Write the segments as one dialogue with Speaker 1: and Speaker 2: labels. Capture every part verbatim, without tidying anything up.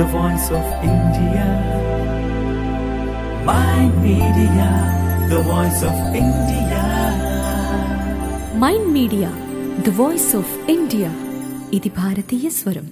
Speaker 1: the voice of India. Mind Media, the voice of India.
Speaker 2: Mind Media the voice of India. ఇది భారతీయ స్వరం.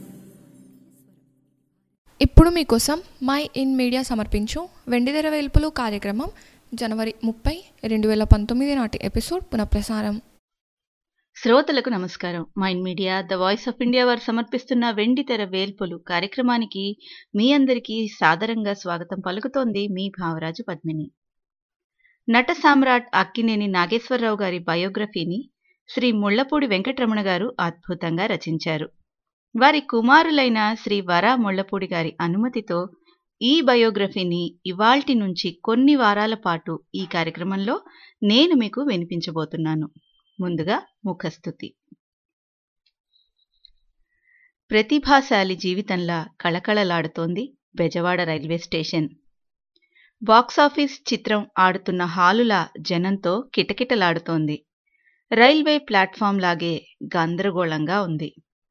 Speaker 3: ఇప్పుడు మీకోసం my in media సమర్పించు వెండితెర వేల్పులు కార్యక్రమం జనవరి ముప్పై రెండు వేల పంతొమ్మిది నాటి ఎపిసోడ్ పునఃప్రసారం.
Speaker 4: శ్రోతలకు నమస్కారం. Mind Media the voice of India వారు సమర్పిస్తున్న వెండితెర వేల్పులు కార్యక్రమానికి మీ అందరికీ సాదరంగా స్వాగతం పలుకుతోంది మీ భావరాజు పద్మిని. నట సామ్రాట్ అక్కినేని నాగేశ్వరరావు గారి బయోగ్రఫీని శ్రీ ముళ్లపూడి వెంకటరమణ గారు అద్భుతంగా రచించారు. వారి కుమారులైన శ్రీ వరా ముళ్లపూడి గారి అనుమతితో ఈ బయోగ్రఫీని ఇవాల్టి నుంచి కొన్ని వారాల పాటు ఈ కార్యక్రమంలో నేను మీకు వినిపించబోతున్నాను. ముందుగా ముఖస్తుతి. ప్రతిభాశాలి జీవితంలా కళకళలాడుతోంది బెజవాడ రైల్వే స్టేషన్. బాక్సాఫీస్ చిత్రం ఆడుతున్న హాలులా జనంతో కిటకిటలాడుతోంది. రైల్వే ప్లాట్ఫామ్ లాగే గందరగోళంగా ఉంది.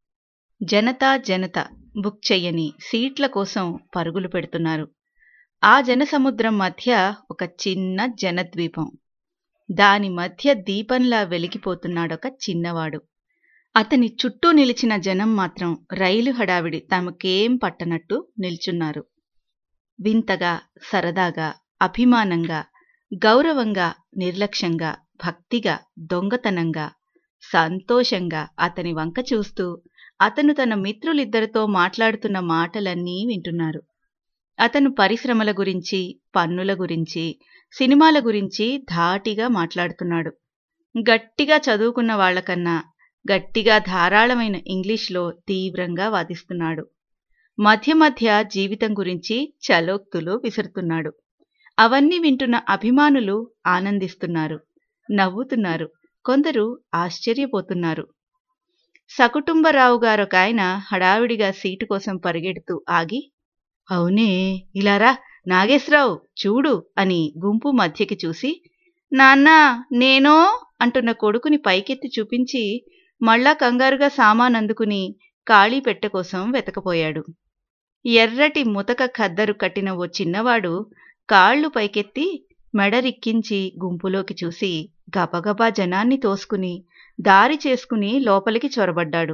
Speaker 4: జనతా జనత బుక్ చెయ్యని సీట్ల కోసం పరుగులు పెడుతున్నారు. ఆ జనసముద్రం మధ్య ఒక చిన్న జనద్వీపం. దాని మధ్య దీపంలా వెలిగిపోతున్నాడొక చిన్నవాడు. అతని చుట్టూ నిలిచిన జనం మాత్రం రైలు హడావిడి తమకేం పట్టనట్టు నిల్చున్నారు. వింతగా, సరదాగా, అభిమానంగా, గౌరవంగా, నిర్లక్ష్యంగా, భక్తిగా, దొంగతనంగా, సంతోషంగా అతని వంక చూస్తూ అతను తన మిత్రులిద్దరితో మాట్లాడుతున్న మాటలన్నీ వింటున్నారు. అతను పరిశ్రమల గురించి, పన్నుల గురించి, సినిమాల గురించి ధాటిగా మాట్లాడుతున్నాడు. గట్టిగా చదువుకున్న వాళ్లకన్నా గట్టిగా ధారాళమైన ఇంగ్లీష్లో తీవ్రంగా వాదిస్తున్నాడు. మధ్య మధ్య జీవితం గురించి చలోక్తులు విసురుతున్నాడు. అవన్నీ వింటున్న అభిమానులు ఆనందిస్తున్నారు, నవ్వుతున్నారు, కొందరు ఆశ్చర్యపోతున్నారు. సకుటుంబరావు గారొకాయన హడావిడిగా సీటు కోసం పరిగెడుతూ ఆగి, అవునే ఇలారా నాగేశ్వరరావు చూడు అని గుంపు మధ్యకి చూసి, నాన్నా నేనో అంటున్న కొడుకుని పైకెత్తి చూపించి మళ్ళా కంగారుగా సామానందుకుని ఖాళీ పెట్టె కోసం వెతకపోయాడు. ఎర్రటి ముతక ఖద్దరు కట్టిన ఓ చిన్నవాడు కాళ్లు పైకెత్తి మెడరిక్కించి గుంపులోకి చూసి గబగబా జనాన్ని తోసుకుని దారి చేసుకుని లోపలికి చొరబడ్డాడు.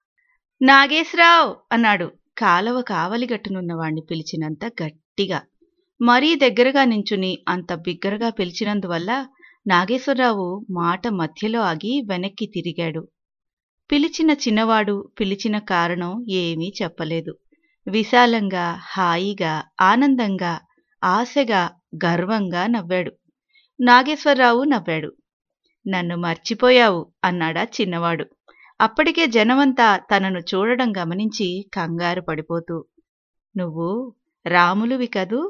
Speaker 4: నాగేశ్వరరావు అన్నాడు కాలవ కావలిగట్టునున్నవాణ్ణి పిలిచినంత గట్టిగా. మరీ దగ్గరగా నించుని అంత బిగ్గరగా పిలిచినందువల్ల నాగేశ్వరరావు మాట మధ్యలో ఆగి వెనక్కి తిరిగాడు. పిలిచిన చిన్నవాడు పిలిచిన కారణం ఏమీ చెప్పలేదు. విశాలంగా, హాయిగా, ఆనందంగా, ఆశగా, గర్వంగా నవ్వాడు. నాగేశ్వరరావు నవ్వాడు. నన్ను మర్చిపోయావు అన్నాడా చిన్నవాడు. అప్పటికే జనమంతా తనను చూడడం గమనించి కంగారు పడిపోతూ, నువ్వు రాములువి కదూ?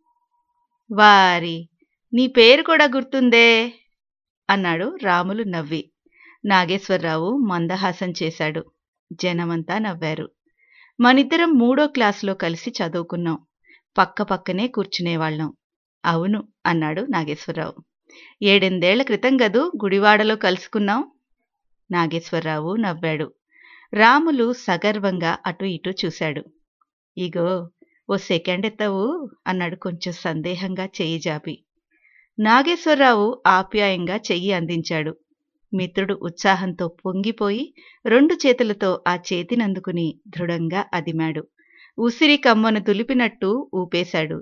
Speaker 4: వారి నీ పేరు కూడా గుర్తుందే అన్నాడు రాములు నవ్వి. నాగేశ్వరరావు మందహాసం చేశాడు. జనమంతా నవ్వారు. మనిద్దరం మూడో క్లాసులో కలిసి చదువుకున్నాం. పక్క పక్కనే కూర్చునేవాళ్లం. అవును అన్నాడు నాగేశ్వరరావు. ఏడెనిమిదేళ్ల క్రితం గదూ గుడివాడలో కలుసుకున్నాం. నాగేశ్వరరావు నవ్వాడు. రాములు సగర్వంగా అటు ఇటు చూశాడు. ఇగో ఓ సెకండ్ ఎత్తవు అన్నాడు కొంచెం సందేహంగా చెయ్యి జాపి. నాగేశ్వరరావు ఆప్యాయంగా చెయ్యి అందించాడు. మిత్రుడు ఉత్సాహంతో పొంగిపోయి రెండు చేతులతో ఆ చేతినందుకుని దృఢంగా అదిమాడు. ఉసిరి కమ్మను దులిపినట్టు ఊపేశాడు.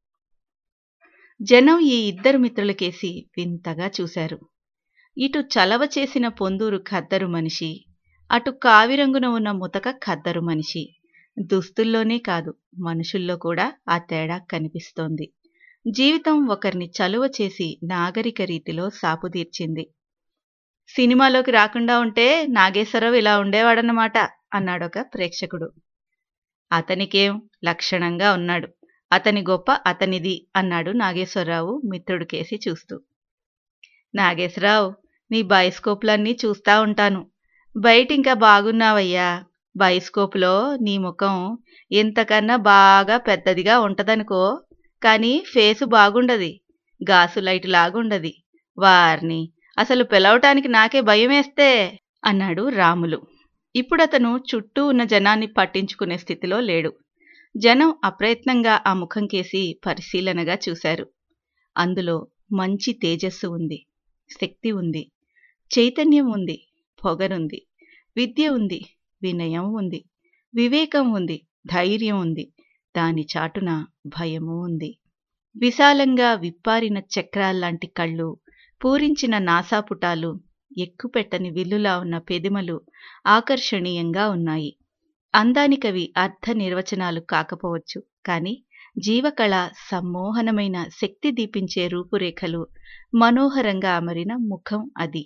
Speaker 4: జనం ఈ ఇద్దరు మిత్రులకేసి వింతగా చూశారు. ఇటు చలవ చేసిన పొందూరు ఖద్దరు మనిషి, అటు కావిరంగున ఉన్న ముతక ఖద్దరు మనిషి. దుస్తుల్లోనే కాదు, మనుషుల్లో కూడా ఆ తేడా కనిపిస్తోంది. జీవితం ఒకరిని చలువ చేసి నాగరిక రీతిలో సాపుదీర్చింది. సినిమాలోకి రాకుండా ఉంటే నాగేశ్వరరావు ఇలా ఉండేవాడన్నమాట అన్నాడొక ప్రేక్షకుడు. అతనికేం లక్షణంగా ఉన్నాడు, అతని గొప్ప అతనిది అన్నాడు నాగేశ్వరరావు మిత్రుడికేసి చూస్తూ. నాగేశ్వరరావు నీ బయోస్కోపులన్నీ చూస్తా ఉంటాను. బయటింకా బాగున్నావయ్యా. బయోస్కోపులో నీ ముఖం ఇంతకన్నా బాగా పెద్దదిగా ఉంటదనుకో, కాని ఫేసు బాగుండది, గాసు లైటు లాగుండది. వార్ని అసలు పిలవటానికి నాకే భయమేస్తే అన్నాడు రాములు. ఇప్పుడతను చుట్టూ ఉన్న జనాన్ని పట్టించుకునే స్థితిలో లేడు. జనం అప్రయత్నంగా ఆ ముఖం కేసి పరిశీలనగా చూశారు. అందులో మంచి తేజస్సు ఉంది, శక్తి ఉంది, చైతన్యం ఉంది, పొగరుంది, విద్య ఉంది, వినయం ఉంది, వివేకం ఉంది, ధైర్యం ఉంది, దాని చాటున భయమూ ఉంది. విశాలంగా విప్పారిన చక్రాల్లాంటి కళ్ళు, పూరించిన నాసాపుటాలు, ఎక్కుపెట్టని విల్లులా ఉన్న పెదిమలు ఆకర్షణీయంగా ఉన్నాయి. అందానికవి అర్థ నిర్వచనాలు కాకపోవచ్చు, కాని జీవకళ సమ్మోహనమైన శక్తి దీపించే రూపురేఖలు మనోహరంగా అమరిన ముఖం అది.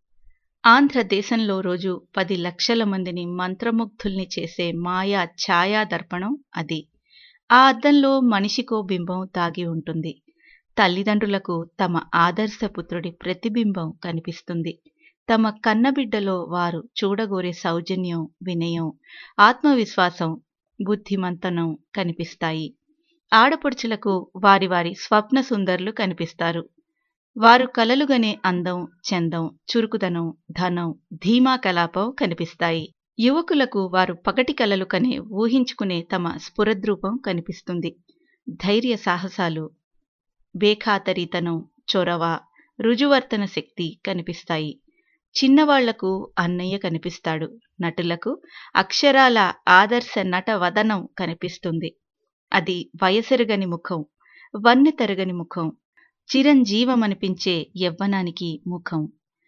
Speaker 4: ఆంధ్రదేశంలో రోజు పది లక్షల మందిని మంత్రముగ్ధుల్ని చేసే మాయా ఛాయా దర్పణం అది. ఆ అద్దంలో మనిషికో బింబం దాగి ఉంటుంది. తల్లిదండ్రులకు తమ ఆదర్శపుత్రుడి ప్రతిబింబం కనిపిస్తుంది. తమ కన్నబిడ్డలో వారు చూడగోరే సౌజన్యం, వినయం, ఆత్మవిశ్వాసం, బుద్ధిమంతనం కనిపిస్తాయి. ఆడపడుచులకు వారి వారి స్వప్న సుందరులు కనిపిస్తారు. వారు కలలుగనే అందం, చందం, చురుకుదనం, ధనం, ధీమా కలాపం కనిపిస్తాయి. యువకులకు వారు పగటి కలలు కనే ఊహించుకునే తమ స్ఫురద్రూపం కనిపిస్తుంది. ధైర్య సాహసాలు, బేఖాతరీతనం, చొరవ, రుజువర్తన శక్తి కనిపిస్తాయి. చిన్నవాళ్లకు అన్నయ్య కనిపిస్తాడు. నటులకు అక్షరాల ఆదర్శ నట వదనం కనిపిస్తుంది. అది వయసెరగని ముఖం, వన్నె తరగని ముఖం, చిరంజీవమనిపించే యవ్వనానికి ముఖం.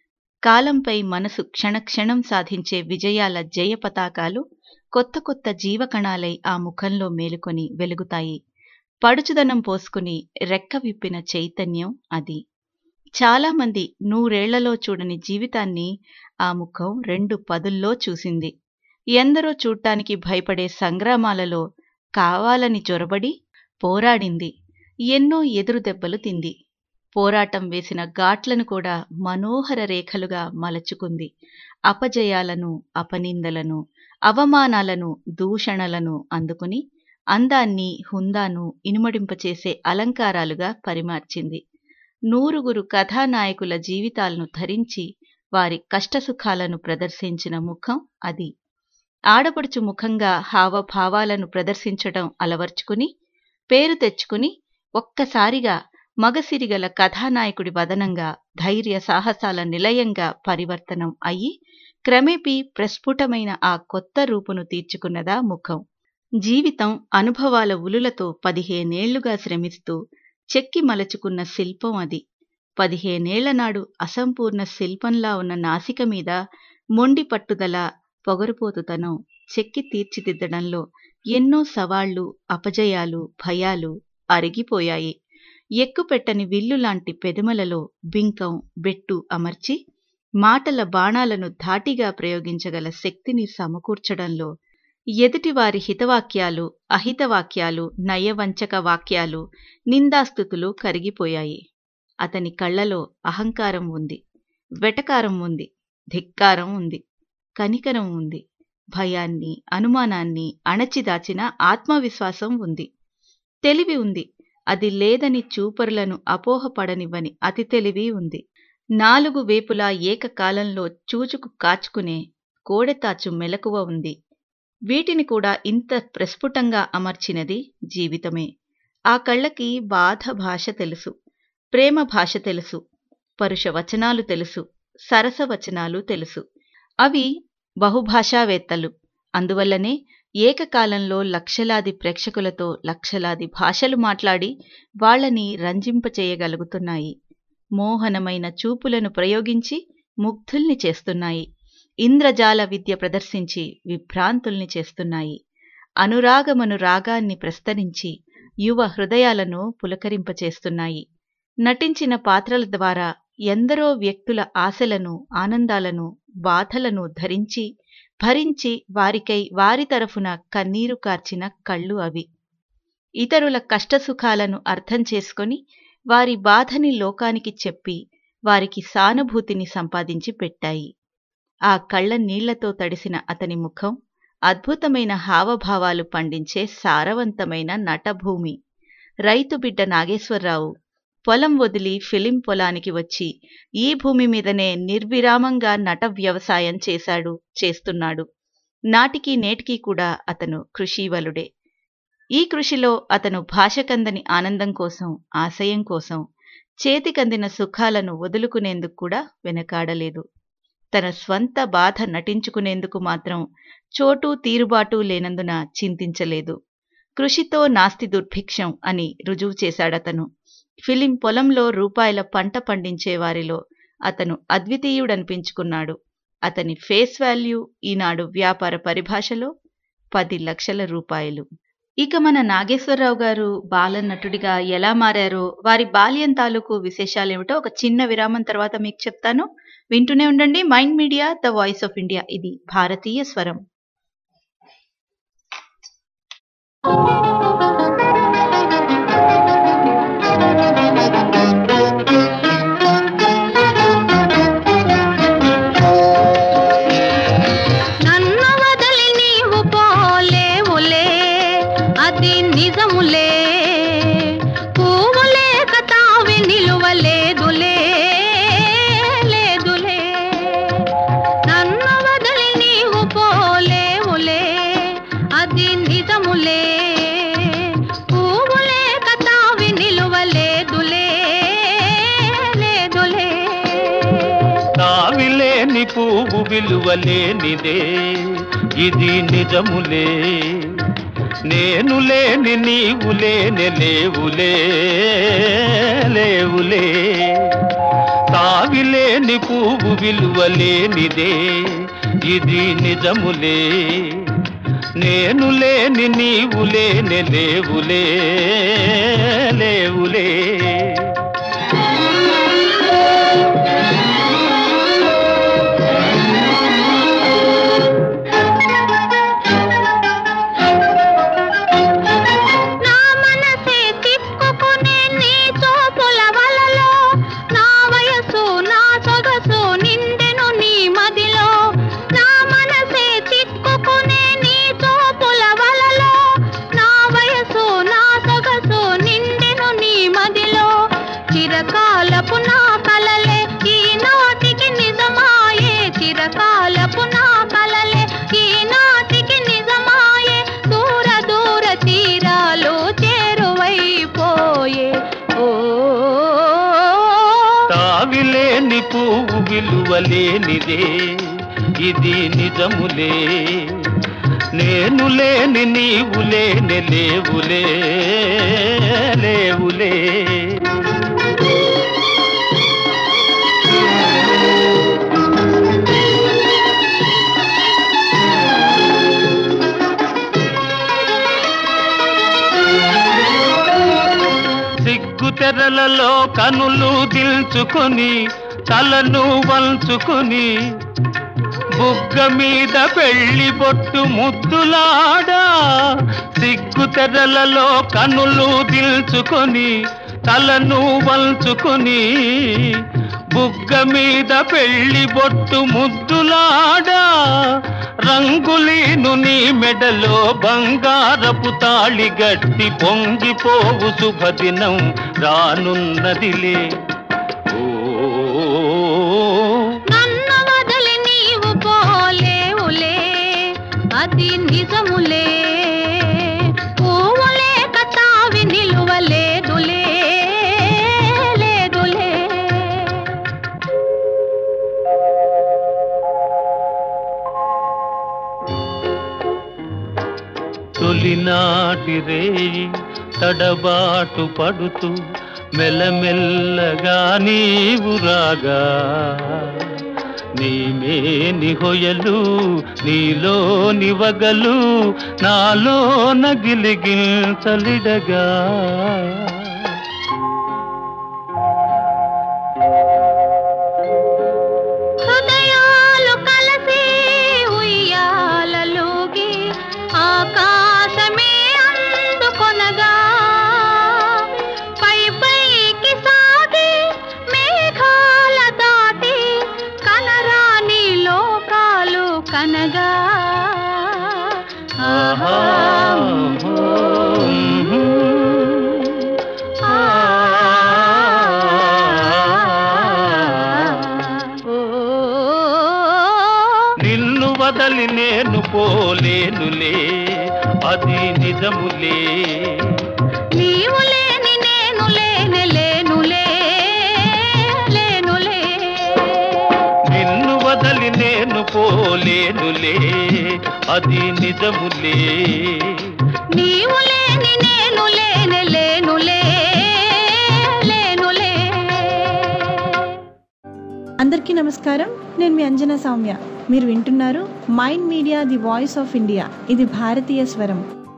Speaker 4: కాలంపై మనసు క్షణక్షణం సాధించే విజయాల జయ పతాకాలు కొత్త కొత్త జీవకణాలై ఆ ముఖంలో మేలుకొని వెలుగుతాయి. పడుచుదనం పోసుకుని రెక్క విప్పిన చైతన్యం అది. చాలామంది నూరేళ్లలో చూడని జీవితాన్ని ఆ ముఖం రెండు పదుల్లో చూసింది. ఎందరో చూడ్డానికి భయపడే సంగ్రామాలలో కావాలని జొరబడి పోరాడింది. ఎన్నో ఎదురు దెబ్బలు తింది. పోరాటం వేసిన ఘాట్లను కూడా మనోహర రేఖలుగా మలచుకుంది. అపజయాలను, అపనిందలను, అవమానాలను, దూషణలను అందుకుని అందాన్ని, హుందాను ఇనుమడింపచేసే అలంకారాలుగా పరిమార్చింది. నూరుగురు కథానాయకుల జీవితాలను ధరించి వారి కష్టసుఖాలను ప్రదర్శించిన ముఖం అది. ఆడపడుచు ముఖంగా హావభావాలను ప్రదర్శించటం అలవర్చుకుని పేరు తెచ్చుకుని ఒక్కసారిగా మగసిరిగల కథానాయకుడి వదనంగా, ధైర్య సాహసాల నిలయంగా పరివర్తనం అయ్యి క్రమేపీ ప్రస్ఫుటమైన ఆ కొత్త రూపును తీర్చుకున్నదా ముఖం. జీవితం అనుభవాల ఉలులతో పదిహేనేళ్లుగా శ్రమిస్తూ చెక్కి మలచుకున్న శిల్పం అది. పదిహేనేళ్లనాడు అసంపూర్ణ శిల్పంలా ఉన్న నాసిక మీద మొండి పట్టుదల, పొగరుపోతుతనం చెక్కి తీర్చిదిద్దడంలో ఎన్నో సవాళ్లు, అపజయాలు, భయాలు అరిగిపోయాయి. ఎక్కుపెట్టని విల్లులాంటి పెదమలలో బింకం, బెట్టు అమర్చి మాటల బాణాలను ధాటిగా ప్రయోగించగల శక్తిని సమకూర్చడంలో ఎదుటివారి హితవాక్యాలు, అహితవాక్యాలు, నయవంచక వాక్యాలు, నిందాస్తుతులు కరిగిపోయాయి. అతని కళ్లలో అహంకారం ఉంది, వెటకారం ఉంది, ధిక్కారం ఉంది, కనికరం ఉంది, భయాన్ని, అనుమానాన్ని అణచిదాచిన ఆత్మవిశ్వాసం ఉంది, తెలివి ఉంది. అది లేదని చూపరులను అపోహపడనివ్వని అతి తెలివి ఉంది. నాలుగు వేపులా ఏకకాలంలో చూచుకు కాచుకునే కోడెతాచు మెలకువ ఉంది. వీటిని కూడా ఇంత ప్రస్ఫుటంగా అమర్చినది జీవితమే. ఆ కళ్ళకి బాధ భాష తెలుసు, ప్రేమ భాష తెలుసు, పరుష వచనాలు తెలుసు, సరస వచనాలు తెలుసు. అవి బహుభాషావేత్తలు. అందువల్లనే ఏకకాలంలో లక్షలాది ప్రేక్షకులతో లక్షలాది భాషలు మాట్లాడి వాళ్లని రంజింపచేయగలుగుతున్నాయి. మోహనమైన చూపులను ప్రయోగించి ముగ్ధుల్ని చేస్తున్నాయి. ఇంద్రజాల విద్య ప్రదర్శించి విభ్రాంతుల్ని చేస్తున్నాయి. అనురాగమను రాగాన్ని ప్రస్తరించి యువ హృదయాలను పులకరింపచేస్తున్నాయి. నటించిన పాత్రల ద్వారా ఎందరో వ్యక్తుల ఆశలను, ఆనందాలను, బాధలను ధరించి భరించి వారికై వారి తరఫున కన్నీరు కార్చిన కళ్ళు అవి. ఇతరుల కష్టసుఖాలను అర్థం చేసుకొని వారి బాధని లోకానికి చెప్పి వారికి సానుభూతిని సంపాదించి పెట్టాయి. ఆ కళ్ళ నీళ్లతో తడిసిన అతని ముఖం అద్భుతమైన హావభావాలు పండించే సారవంతమైన నటభూమి. రైతుబిడ్డ నాగేశ్వరరావు పొలం వదిలి ఫిలిం పొలానికి వచ్చి ఈ భూమి మీదనే నిర్విరామంగా నట వ్యవసాయం చేశాడు, చేస్తున్నాడు. నాటికి నేటికి కూడా అతను కృషీవలుడే. ఈ కృషిలో అతను భాషకందని ఆనందం కోసం, ఆశయం కోసం, చేతికందిన సుఖాలను వదులుకునేందుకు కూడా వెనకాడలేదు. తన స్వంత బాధ నటించుకునేందుకు మాత్రం చోటు తీరుబాటు లేనందున చింతించలేదు. కృషితో నాస్తి దుర్భిక్షం అని రుజువు చేశాడతను. ఫిలిం పొలంలో రూపాయల పంట పండించే వారిలో అతను అద్వితీయుడనిపించుకున్నాడు. అతని ఫేస్ వాల్యూ ఈనాడు వ్యాపార పరిభాషలో పది లక్షల రూపాయలు. ఇక మన నాగేశ్వరరావు గారు బాల నటుడిగా ఎలా మారారో, వారి బాల్యం తాలూకు విశేషాలేమిటో ఒక చిన్న విరామం తర్వాత మీకు చెప్తాను. వింటూనే ఉండండి Mind Media the voice of India. ఇది భారతీయ స్వరం.
Speaker 5: పువ్వు విలువలేనిదే ఇది నిజములే, నేను లేని నీవు లేని లేవులే లేవులే. తావిలేని పువ్వు విలువలేనిదే ఇది నిజములే, నేను లేని నీవు లేని లేవులే లేవులే. పువ్వు విలువలేనిదే ఇది నిజములే, నేను లేని నీవు లేని లేవులే లేవులే. తెరలలో కనులు దిల్చుకొని తలను వంచుకొని బుగ్గ మీద పెళ్లి బొట్టు ముద్దులాడా. సిగ్గు తెరలలో కనులు దిల్చుకొని తలను వంచుకొని బుగ్గ మీద పెళ్లి బొట్టు ముద్దులాడా. రంగులీను నీ మెడలో బంగారపు తాళి గట్టి పొంగిపోవు శుభదినం రానున్నదిలే.
Speaker 6: నన్ను వదిలి నీవు పోలేవులే అది నిజములే, పూవులే కతావి నిలువలేదులే లేదులే.
Speaker 5: తొలినాటి రేయి తడబాటు పడుతూ మెల్లమెల్లగా నీవు రాగా, నీమేని హొయలు నీలో నివగలు నాలో నగిలిగించలిడగా.
Speaker 6: హృదయాలు కలిసి ఉయ్యాలలోగి ఆకాశమే అందుకొనగా, పై పైకి సాగి మేఘాల దాటి కనరాని లోకాలు కనగా.
Speaker 5: నిజములే.
Speaker 6: నీవు లేని నేను లేనే లేనులే లేనులే.
Speaker 5: నిన్ను వదలి నేను పోలేనులే, అది నిజములే.
Speaker 6: నీవు లేని నేను లేనే లేనులే లేనులే.
Speaker 7: అందరికీ నమస్కారం. నేను మీ అంజనా సౌమ్య. మీరు వింటున్నారు Mind media the voice of India. ఇది భారతీయ స్వరం.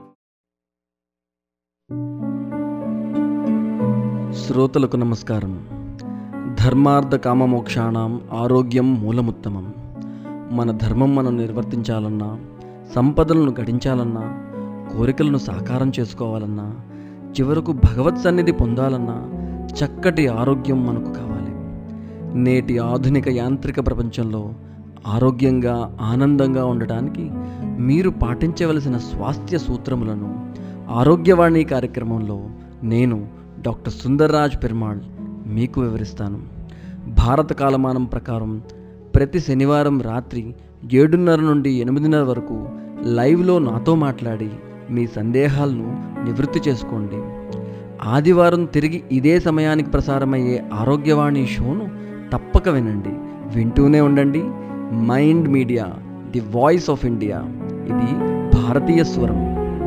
Speaker 8: శ్రోతలకు నమస్కారం. ధర్మార్థ కామమోక్షాణం ఆరోగ్యం మూలముత్తమం. మన ధర్మం మనం నిర్వర్తించాలన్నా, సంపదలను గడించాలన్నా, కోరికలను సాకారం చేసుకోవాలన్నా, చివరకు భగవత్ సన్నిధి పొందాలన్నా చక్కటి ఆరోగ్యం మనకు కావాలి. నేటి ఆధునిక యాంత్రిక ప్రపంచంలో ఆరోగ్యంగా ఆనందంగా ఉండటానికి మీరు పాటించవలసిన స్వాస్థ్య సూత్రములను ఆరోగ్యవాణి కార్యక్రమంలో నేను డాక్టర్ సుందర్రాజ్ పెరుమాళ్ మీకు వివరిస్తాను. భారత కాలమానం ప్రకారం ప్రతి శనివారం రాత్రి ఏడున్నర నుండి ఎనిమిదిన్నర వరకు లైవ్లో నాతో మాట్లాడి మీ సందేహాలను నివృత్తి చేసుకోండి. ఆదివారం తిరిగి ఇదే సమయానికి ప్రసారమయ్యే ఆరోగ్యవాణి షోను తప్పక వినండి. వింటూనే ఉండండి Mind media the voice of India. ఇది భారతీయ స్వరం.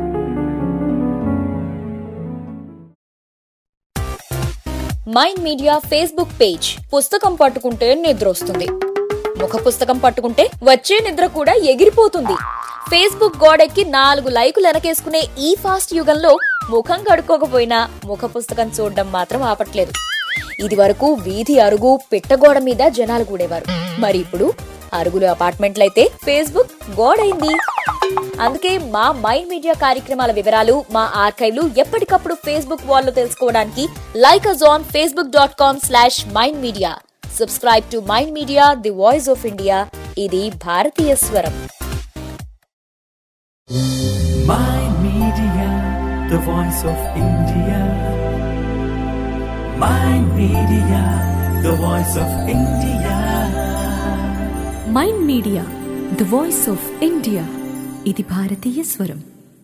Speaker 9: Mind Media Facebook page. పుస్తకం పట్టుకుంటే నిద్రొస్తుంది, ముఖ పుస్తకం పట్టుకుంటే వచ్చే నిద్ర కూడా ఎగిరిపోతుంది. ఫేస్బుక్ గోడెక్కి నాలుగు లైకులు వెనకేసుకునే ఈ ఫాస్ట్ యుగంలో ముఖం కడుక్కోకపోయినా ముఖ పుస్తకం చూడడం మాత్రం ఆపట్లేదు. ఇది వరకు వీధి అరుగు పిట్టగోడ మీద జనాలు కూడేవారు. మరి ఇప్పుడు అరుగులు అపార్ట్మెంట్లయితే ఫేస్బుక్ గోడైంది. అందుకే మా మైండ్ మీడియా కార్యక్రమాల వివరాలు, మా ఆర్కైవ్లు ఎప్పటికప్పుడు ఫేస్బుక్ వాల్లో తెలుసుకోవడానికి like us on facebook dot com slash mind media. Subscribe to Mind Media, the voice of India. ఇది భారతీయ స్వరం.
Speaker 1: Mind Media, the voice of India. Mind Media, the voice of India.
Speaker 2: Mind Media the voice of India. ఇది భారతీయ స్వరం.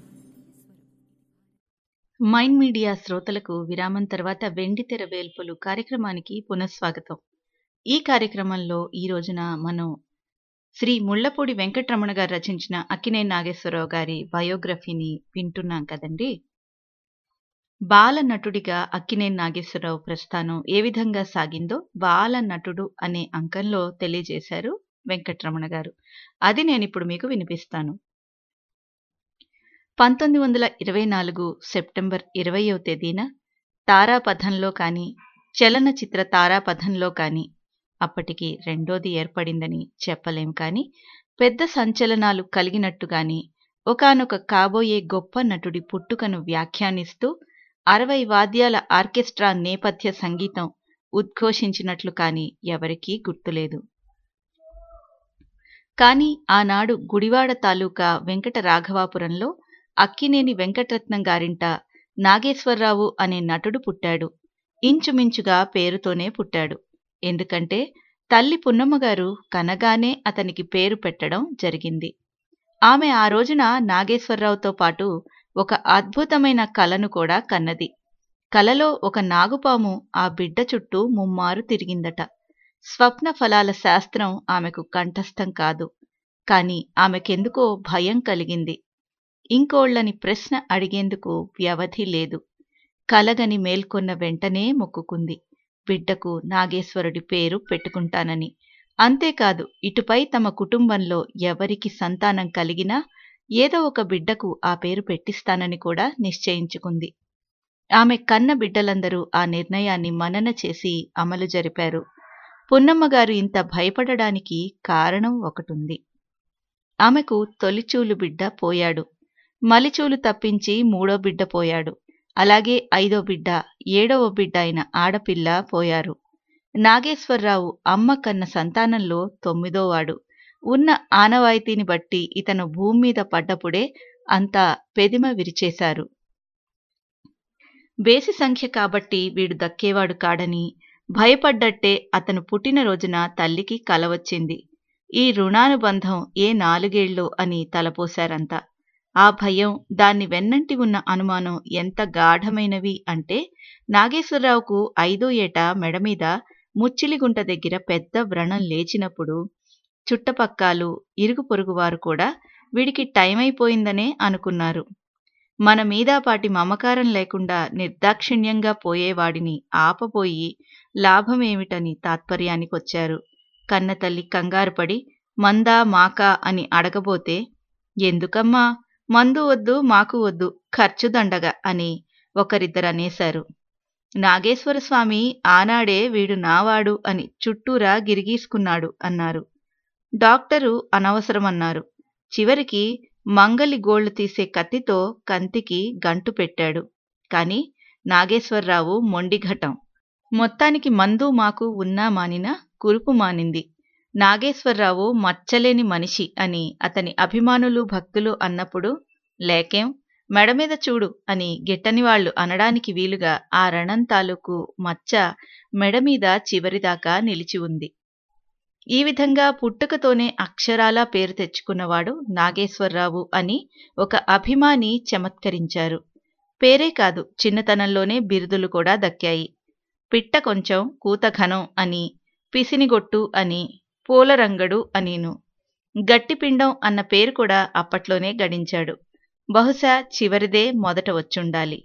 Speaker 4: Mind media శ్రోతలకు విరామం తర్వాత వెండితెర వేల్పులు కార్యక్రమానికి పునఃస్వాగతం. ఈ కార్యక్రమంలో ఈ రోజున మనం శ్రీ ముళ్లపూడి వెంకటరమణ గారు రచించిన అక్కినేని నాగేశ్వరరావు గారి బయోగ్రఫీని వింటున్నాం కదండి. బాల నటుడిగా అక్కినేని నాగేశ్వరరావు ప్రస్థానం ఏ విధంగా సాగిందో బాల నటుడు అనే అంకంలో తెలియజేశారు వెంకటరమణ గారు. అది నేను ఇప్పుడు మీకు వినిపిస్తాను. పంతొమ్మిది వందల ఇరవై నాలుగు సెప్టెంబర్ ఇరవయవ తేదీన తారాపథంలో కానీ, చలనచిత్ర తారాపథంలో కానీ, అప్పటికి రెండోది ఏర్పడిందని చెప్పలేం కానీ, పెద్ద సంచలనాలు కలిగినట్టుగాని, ఒకానొక కాబోయే గొప్ప నటుడి పుట్టుకను వ్యాఖ్యానిస్తూ అరవై వాద్యాల ఆర్కెస్ట్రా నేపథ్య సంగీతం ఉద్ఘోషించినట్లు కానీ ఎవరికీ గుర్తులేదు. కాని ఆనాడు గుడివాడ తాలూకా వెంకట రాఘవాపురంలో అక్కినేని వెంకటరత్నం గారింట నాగేశ్వరరావు అనే నటుడు పుట్టాడు. ఇంచుమించుగా పేరుతోనే పుట్టాడు. ఎందుకంటే తల్లి పున్నమ్మగారు కనగానే అతనికి పేరు పెట్టడం జరిగింది. ఆమె ఆ రోజున నాగేశ్వరరావుతో పాటు ఒక అద్భుతమైన కలను కూడా కన్నది. కలలో ఒక నాగుపాము ఆ బిడ్డ చుట్టూ ముమ్మారు తిరిగిందట. స్వప్న ఫలాల శాస్త్రం ఆమెకు కంఠస్థం కాదు. కాని ఆమెకెందుకో భయం కలిగింది. ఇంకోళ్లని ప్రశ్న అడిగేందుకు వ్యవధి లేదు. కలగని మేల్కొన్న వెంటనే మొక్కుకుంది బిడ్డకు నాగేశ్వరుడి పేరు పెట్టుకుంటానని. అంతేకాదు, ఇటుపై తమ కుటుంబంలో ఎవరికి సంతానం కలిగినా ఏదో ఒక బిడ్డకు ఆ పేరు పెట్టిస్తానని కూడా నిశ్చయించుకుంది. ఆమె కన్న బిడ్డలందరూ ఆ నిర్ణయాన్ని మనన చేసి అమలు జరిపారు. పున్నమ్మగారు ఇంత భయపడడానికి కారణం ఒకటుంది. ఆమెకు తొలిచూలు బిడ్డ పోయాడు. మలిచూలు తప్పించి మూడో బిడ్డ పోయాడు. అలాగే ఐదో బిడ్డ, ఏడవ బిడ్డ అయిన ఆడపిల్ల పోయారు. నాగేశ్వరరావు అమ్మ కన్న సంతానంలో తొమ్మిదోవాడు. ఉన్న ఆనవాయితీని బట్టి ఇతను భూమి మీద పడ్డప్పుడే అంతా పెదిమ విరిచేశారు. బేసి సంఖ్య కాబట్టి వీడు దక్కేవాడు కాడని భయపడ్డట్టే అతను పుట్టినరోజున తల్లికి కల వచ్చింది. ఈ రుణానుబంధం ఏ నాలుగేళ్లో అని తలపోశారంతా. ఆ భయం, దాన్ని వెన్నంటి ఉన్న అనుమానం ఎంత గాఢమైనవి అంటే నాగేశ్వరరావుకు ఐదో ఏట మెడమీద ముచ్చిలిగుంట దగ్గర పెద్ద వ్రణం లేచినప్పుడు చుట్టపక్కాలు ఇరుగు పొరుగువారు కూడా వీడికి టైం అయిపోయిందనే అనుకున్నారు. మన మీదాపాటి మమకారం లేకుండా నిర్దాక్షిణ్యంగా పోయేవాడిని ఆపబోయి లాభమేమిటని తాత్పర్యానికొచ్చారు. కన్నతల్లి కంగారుపడి మందా మాకా అని అడగబోతే, ఎందుకమ్మా, మందు వద్దు మాకు వద్దు, ఖర్చు దండగ అని ఒకరిద్దరనేశారు. నాగేశ్వరస్వామి ఆనాడే వీడు నావాడు అని చుట్టూరా గిరిగీసుకున్నాడు అన్నారు. డాక్టరు అనవసరమన్నారు. చివరికి మంగలి గోళ్లు తీసే కత్తితో కంతికి గంటు పెట్టాడు. కాని నాగేశ్వరరావు మొండిఘటం. మొత్తానికి మందు మాకు ఉన్నా మానినా కురుపు మానింది. నాగేశ్వరరావు మచ్చలేని మనిషి అని అతని అభిమానులు భక్తులు అన్నప్పుడు, లేకేం, మెడమీద చూడు అని గిట్టనివాళ్లు అనడానికి వీలుగా ఆ రణం తాలూకు మచ్చ మెడమీద చివరిదాకా నిలిచి ఉంది. ఈ విధంగా పుట్టుకతోనే అక్షరాలా పేరు తెచ్చుకున్నవాడు నాగేశ్వరరావు అని ఒక అభిమాని చమత్కరించారు. పేరే కాదు, చిన్నతనంలోనే బిరుదులు కూడా దక్కాయి. పిట్ట కొంచెం కూతఘనం అని, పిసినిగొట్టు అని, పూలరంగడు అనిను. గట్టిపిండం అన్న పేరు కూడా అప్పట్లోనే గడించాడు. బహుశా చివరిదే మొదట వచ్చుండాలి.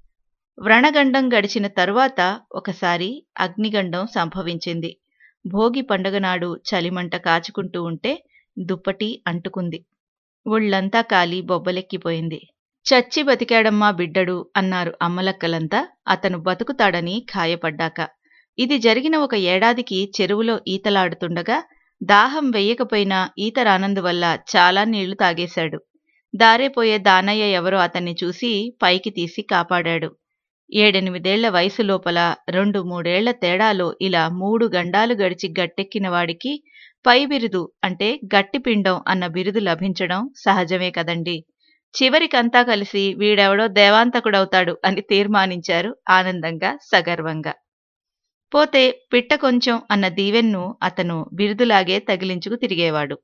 Speaker 4: వ్రణగండం గడిచిన తరువాత ఒకసారి అగ్నిగండం సంభవించింది. భోగి పండుగనాడు చలిమంట కాచుకుంటూ ఉంటే దుప్పటి అంటుకుంది. ఒళ్లంతా కాలి బొబ్బలెక్కిపోయింది. చచ్చి బతికాడమ్మా బిడ్డడు అన్నారు అమ్మలక్కలంతా అతను బతుకుతాడని ఖాయపడ్డాక. ఇది జరిగిన ఒక ఏడాదికి చెరువులో ఈతలాడుతుండగా దాహం వెయ్యకపోయినా ఈత రానందువల్ల చాలా నీళ్లు తాగేశాడు. దారేపోయే దానయ్య ఎవరో అతన్ని చూసి పైకి తీసి కాపాడాడు. ఏడెనిమిదేళ్ల వయసు లోపల రెండు మూడేళ్ల తేడాలో ఇలా మూడు గండాలు గడిచి గట్టెక్కిన వాడికి పై బిరుదు అంటే గట్టిపిండం అన్న బిరుదు లభించడం సహజమే కదండి. చివరికంతా కలిసి వీడెవడో దేవాంతకుడవుతాడు అని తీర్మానించారు ఆనందంగా సగర్వంగా. పోతే పిట్ట కొంచెం అన్న దీవెన్ను అతను బిరుదులాగే తగిలించుకు తిరిగేవాడు.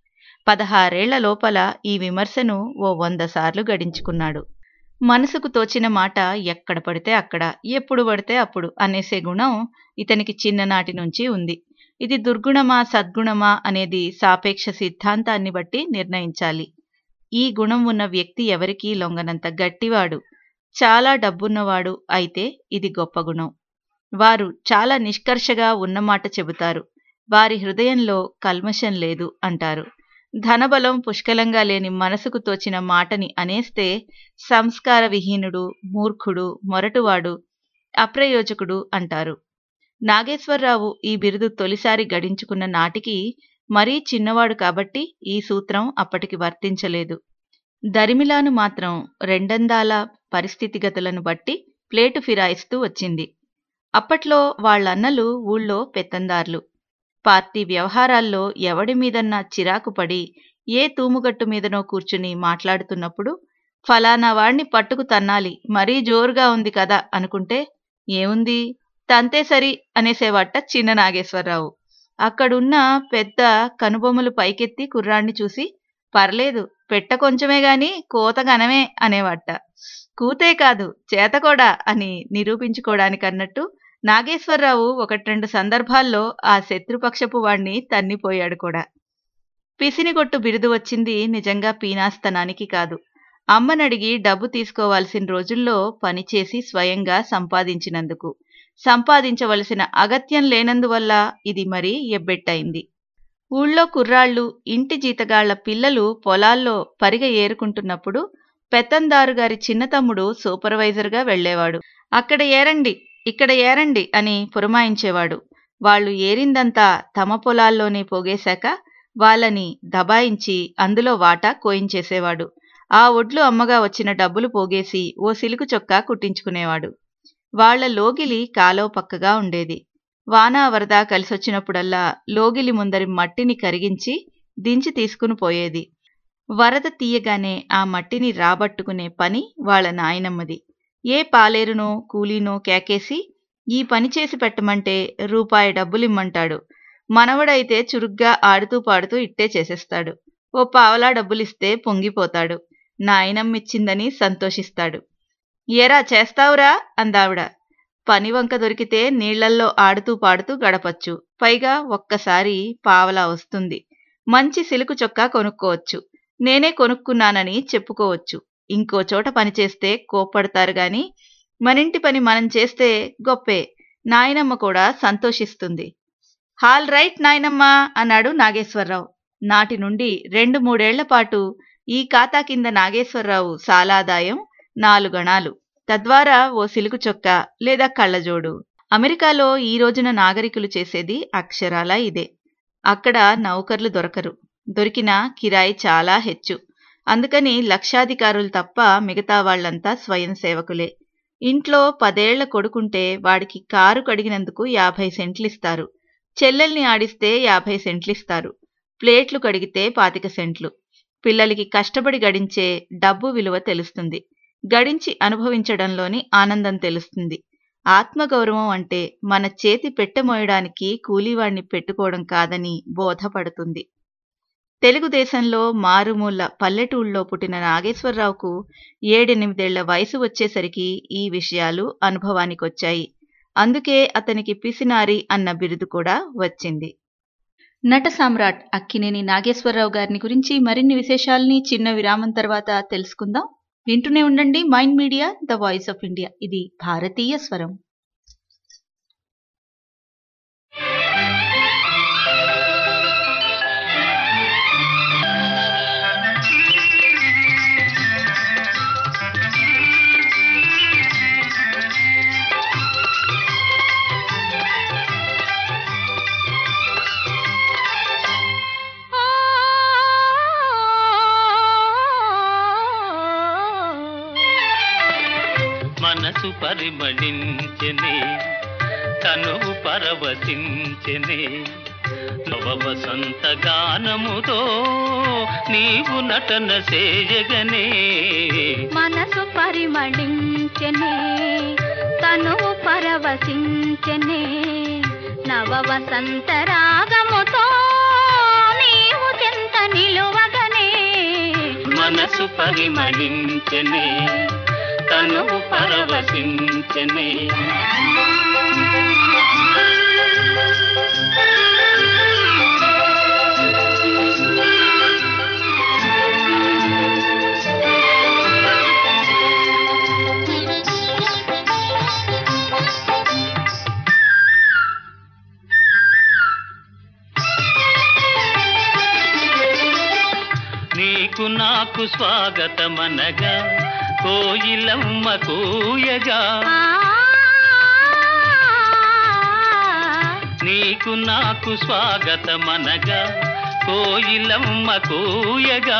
Speaker 4: పదహారేళ్ల లోపల ఈ విమర్శను ఓ వంద సార్లు గడించుకున్నాడు. మనసుకు తోచిన మాట ఎక్కడ పడితే అక్కడ, ఎప్పుడు పడితే అప్పుడు అనేసే గుణం ఇతనికి చిన్ననాటి నుంచి ఉంది. ఇది దుర్గుణమా సద్గుణమా అనేది సాపేక్ష సిద్ధాంతాన్ని బట్టి నిర్ణయించాలి. ఈ గుణం ఉన్న వ్యక్తి ఎవరికీ లొంగనంత గట్టివాడు, చాలా డబ్బున్నవాడు అయితే ఇది గొప్ప గుణం. వారు చాలా నిష్కర్షగా ఉన్నమాట చెబుతారు. వారి హృదయంలో కల్మషం లేదు అంటారు. ధనబలం పుష్కలంగా లేని మనసుకు తోచిన మాటని అనేస్తే సంస్కార విహీనుడు, మూర్ఖుడు, మొరటువాడు, అప్రయోజకుడు అంటారు. నాగేశ్వరరావు ఈ బిరుదు తొలిసారి గడించుకున్న నాటికి మరీ చిన్నవాడు కాబట్టి ఈ సూత్రం అప్పటికి వర్తించలేదు. దరిమిలాను మాత్రం రెండందాల పరిస్థితిగతులను బట్టి ప్లేటు ఫిరాయిస్తూ వచ్చింది. అప్పట్లో వాళ్లన్నలు ఊళ్ళో పెత్తందార్లు. పార్టీ వ్యవహారాల్లో ఎవడి మీదన్నా చిరాకుపడి ఏ తూముగట్టు మీదనో కూర్చుని మాట్లాడుతున్నప్పుడు ఫలానా వాణ్ణి పట్టుకు తన్నాలి, మరీ జోరుగా ఉంది కదా అనుకుంటే, ఏముంది తంతే సరి అనేసేవాట చిన్న నాగేశ్వరరావు. అక్కడున్న పెద్ద కనుబొమ్మలు పైకెత్తి కుర్రాణ్ణి చూసి, పర్లేదు పెట్ట కొంచెమే గాని కోత గనమే అనేవాట. కూతే కాదు చేతకోడా అని నిరూపించుకోవడానికన్నట్టు నాగేశ్వరరావు ఒకటి రెండు సందర్భాల్లో ఆ శత్రుపక్షపు వాణ్ణి తన్నిపోయాడు కూడా. పిసినిగొట్టు బిరుదు వచ్చింది నిజంగా పీనాస్తనానికి కాదు, అమ్మనడిగి డబ్బు తీసుకోవాల్సిన రోజుల్లో పనిచేసి స్వయంగా సంపాదించినందుకు. సంపాదించవలసిన అగత్యం లేనందువల్ల ఇది మరీ ఎబ్బెట్టయింది. ఊళ్ళో కుర్రాళ్ళు, ఇంటి జీతగాళ్ల పిల్లలు పొలాల్లో పరిగ ఏరుకుంటున్నప్పుడు పెత్తందారుగారి చిన్నతమ్ముడు సూపర్వైజర్గా వెళ్లేవాడు. అక్కడ ఏరండి, ఇక్కడ ఏరండి అని పురమాయించేవాడు. వాళ్లు ఏరిందంతా తమ పొలాల్లోనే పోగేశాక వాళ్ళని దబాయించి అందులో వాటా కోయించేసేవాడు. ఆ ఒడ్లు అమ్మగా వచ్చిన డబ్బులు పోగేసి ఓ సిలుకు చొక్కా కుట్టించుకునేవాడు. వాళ్ల లోగిలి కాలో పక్కగా ఉండేది. వానా వరద కలిసొచ్చినప్పుడల్లా లోగిలి ముందరి మట్టిని కరిగించి దించి తీసుకుని పోయేది. వరద తీయగానే ఆ మట్టిని రాబట్టుకునే పని వాళ్ల నాయనమ్మది. ఏ పాలేరునో కూలీనో కేకేసి ఈ పని చేసి పెట్టమంటే రూపాయి డబ్బులిమ్మంటాడు. మనవడైతే చురుగ్గా ఆడుతూ పాడుతూ ఇట్టే చేసేస్తాడు. ఓ పావలా డబ్బులిస్తే పొంగిపోతాడు. నాయనమ్మిచ్చిందని సంతోషిస్తాడు. ఏరా చేస్తావురా అందావిడ. పని వంక దొరికితే నీళ్లల్లో ఆడుతూ పాడుతూ గడపచ్చు. పైగా ఒక్కసారి పావలా వస్తుంది. మంచి సిలుకు చొక్కా కొనుక్కోవచ్చు. నేనే కొనుక్కున్నానని చెప్పుకోవచ్చు. ఇంకో చోట పనిచేస్తే కోప్పడతారు గాని మనింటి పని మనం చేస్తే గొప్పే. నాయనమ్మ కూడా సంతోషిస్తుంది. హాల్ రైట్ నాయనమ్మా అన్నాడు నాగేశ్వరరావు. నాటి నుండి రెండు మూడేళ్లపాటు ఈ ఖాతా కింద నాగేశ్వరరావు సాలాదాయం నాలుగణాలు. తద్వారా ఓ సిలుకు చొక్కా లేదా కళ్ళజోడు. అమెరికాలో ఈ రోజున నాగరికులు చేసేది అక్షరాలా ఇదే. అక్కడ నౌకర్లు దొరకరు. దొరికినా కిరాయి చాలా హెచ్చు. అందుకని లక్షాధికారులు తప్ప మిగతా వాళ్లంతా స్వయం సేవకులే. ఇంట్లో పదేళ్ల కొడుకుంటే వాడికి కారు కడిగినందుకు యాభై సెంట్లిస్తారు. చెల్లెల్ని ఆడిస్తే యాభై సెంట్లిస్తారు. ప్లేట్లు కడిగితే పాతిక సెంట్లు. పిల్లలకి కష్టపడి గడించే డబ్బు విలువ తెలుస్తుంది. గడించి అనుభవించడంలోని ఆనందం తెలుస్తుంది. ఆత్మగౌరవం అంటే మన చేతి పెట్టెమోయడానికి కూలీవాణ్ణి పెట్టుకోవడం కాదని బోధపడుతుంది. తెలుగుదేశంలో మారుమూల పల్లెటూళ్ళలో పుట్టిన నాగేశ్వరరావుకు ఏడెనిమిదేళ్ల వయసు వచ్చేసరికి ఈ విషయాలు అనుభవానికొచ్చాయి. అందుకే అతనికి పిసినారి అన్న బిరుదు కూడా వచ్చింది. నట సామ్రాట్ అక్కినేని నాగేశ్వరరావు గారిని గురించి మరిన్ని విశేషాల్ని చిన్న విరామం తర్వాత తెలుసుకుందాం. వింటూనే ఉండండి Mind Media the voice of India. ఇది భారతీయ స్వరం.
Speaker 5: మనసు పరిమళించెనే, తనువు పరవశించెనే, నవ వసంత గానముతో నీవు నటన చేయగనే.
Speaker 6: మనసు పరిమళించెనే, తనువు పరవశించెనే, నవ వసంత రాగముతో నీవు చెంత నిలువగనే.
Speaker 5: మనసు పరిమళించెనే, తనువు పరవశించెనే. నీకు నాకు స్వాగతమనగా కోయిలమ్మ కూయగా, నీకు నాకు స్వాగతమనగా కోయిలమ్మ కూయగా,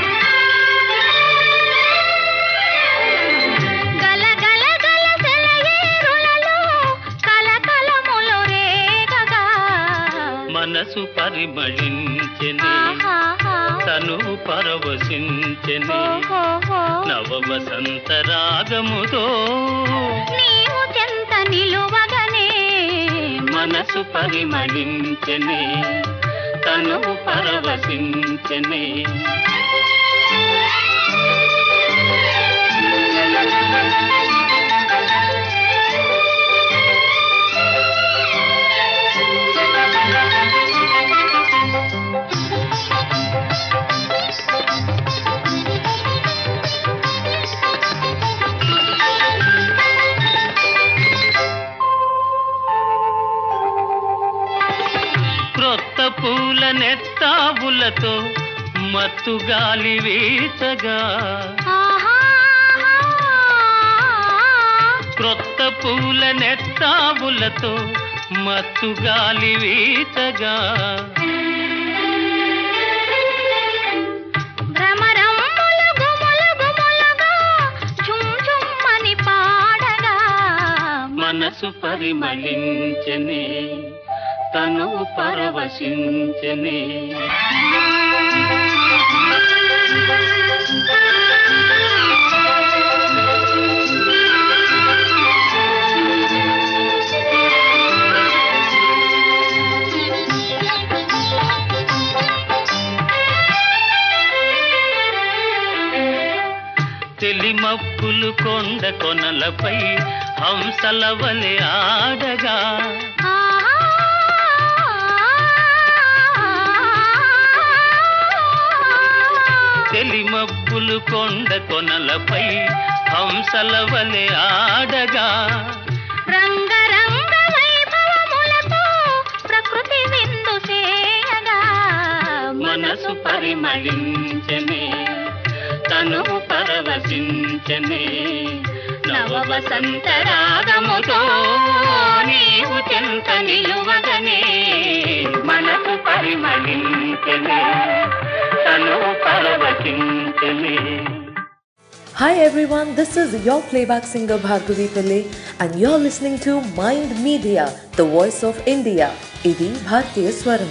Speaker 5: మనసు పరిమళించెనే, తనువు పరవశించెనే, నవ వసంత రాగముతో
Speaker 6: నీవు చెంత నిలువగనే.
Speaker 5: మనసు పరిమళించెనే, తనువు పరవశించెనే. క్రొత్త పూల నెత్తావులతో మత్తు గాలి వీచగా, క్రొత్త పూల నెత్తావులతో మత్తు గాలి వీచగా, మనసు పరిమళించెనే, తనువు పరవశించెనే. మబ్బులు కొండ కొనలపై హంసల వలె ఆడగా తెలి మబ్బులు కొండ కొనలపై హంసల వలె ఆడగా
Speaker 6: రంగరంగ వైభవములతో ప్రకృతి విందు చేయగా
Speaker 5: మనసు పరిమళించనే తను పరవశించనే నవ వసంత రాగముతో నీవు చెంత నిలువగనే మనసు పరిమళించనే తను పరవశించనే.
Speaker 10: Hi everyone, this is your playback singer Bhargavi Pillai and you're listening to Mind Media, the voice of India. Idi Bharatiya Swaram.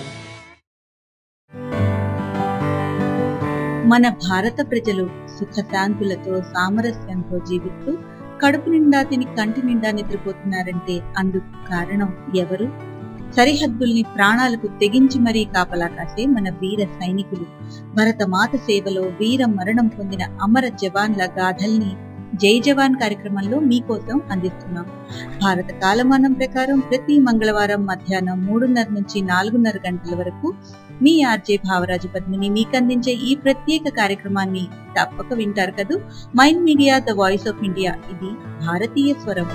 Speaker 11: మన భారత ప్రజలు సుఖశాంతులతో సామరస్యంతో జీవిస్తూ కడుపు నిండా తిని కంటి నిండా నిద్రపోతున్నారంటే అందుకు కారణం ఎవరు? సరిహద్దుల్ని ప్రాణాలకు తెగించి మరీ కాపలా కాసే మన వీర సైనికులు. భరతమాత సేవలో వీర మరణం పొందిన అమర జవాన్ల గాథల్ని జై జవాన్ కార్యక్రమంలో మీకోసం అందిస్తున్నాం. భారత కాలమానం ప్రకారం ప్రతి మంగళవారం మధ్యాహ్నం మూడున్నర నుంచి నాలుగున్నర గంటల వరకు మీ ఆర్జే భావరాజు పద్మిని మీకు అందించే ఈ ప్రత్యేక కార్యక్రమాన్ని తప్పక వింటారు కదూ. Mind Media, the voice of India, ఇది భారతీయ స్వరం.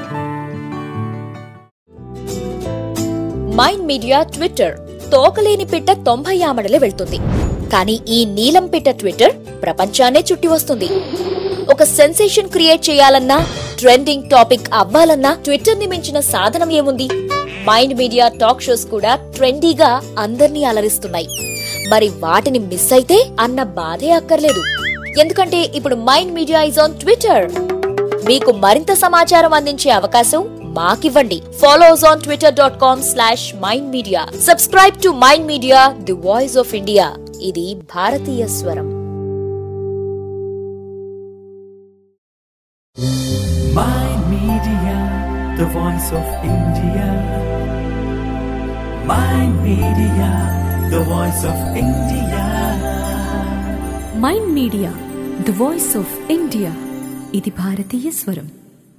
Speaker 9: మైండ్ మీడియా ట్విట్టర్, తోకలేని పిట్ట తొంభై ఆమడలే వెళ్తుంది, కానీ ఈ నీలం పిట్ట ట్విట్టర్ ప్రపంచాన్నే చుట్టి వస్తుంది. ఒక సెన్సేషన్ క్రియేట్ చేయాలన్నా, ట్రెండింగ్ టాపిక్ అవ్వాలన్నా ట్విట్టర్ ని మించిన సాధనం ఏముంది? మైండ్ మీడియా టాక్ షోస్ కూడా ట్రెండీగా అందర్నీ అలరిస్తున్నాయి. మరి వాటిని మిస్ అయితే అన్న బాధే అక్కర్లేదు, ఎందుకంటే ఇప్పుడు Mind Media is on Twitter. మీకు మరింత సమాచారం అందించే అవకాశం మాకివ్వండి. Follow us on Twitter dot com slash Mind Media. Subscribe to mind media, the voice of India. ఇది భారతీయ స్వరం.
Speaker 1: Mind Media, the voice of India. Mind Media, the voice of India.
Speaker 2: Mind Media, the voice of India. ఇది భారతీయ స్వరం.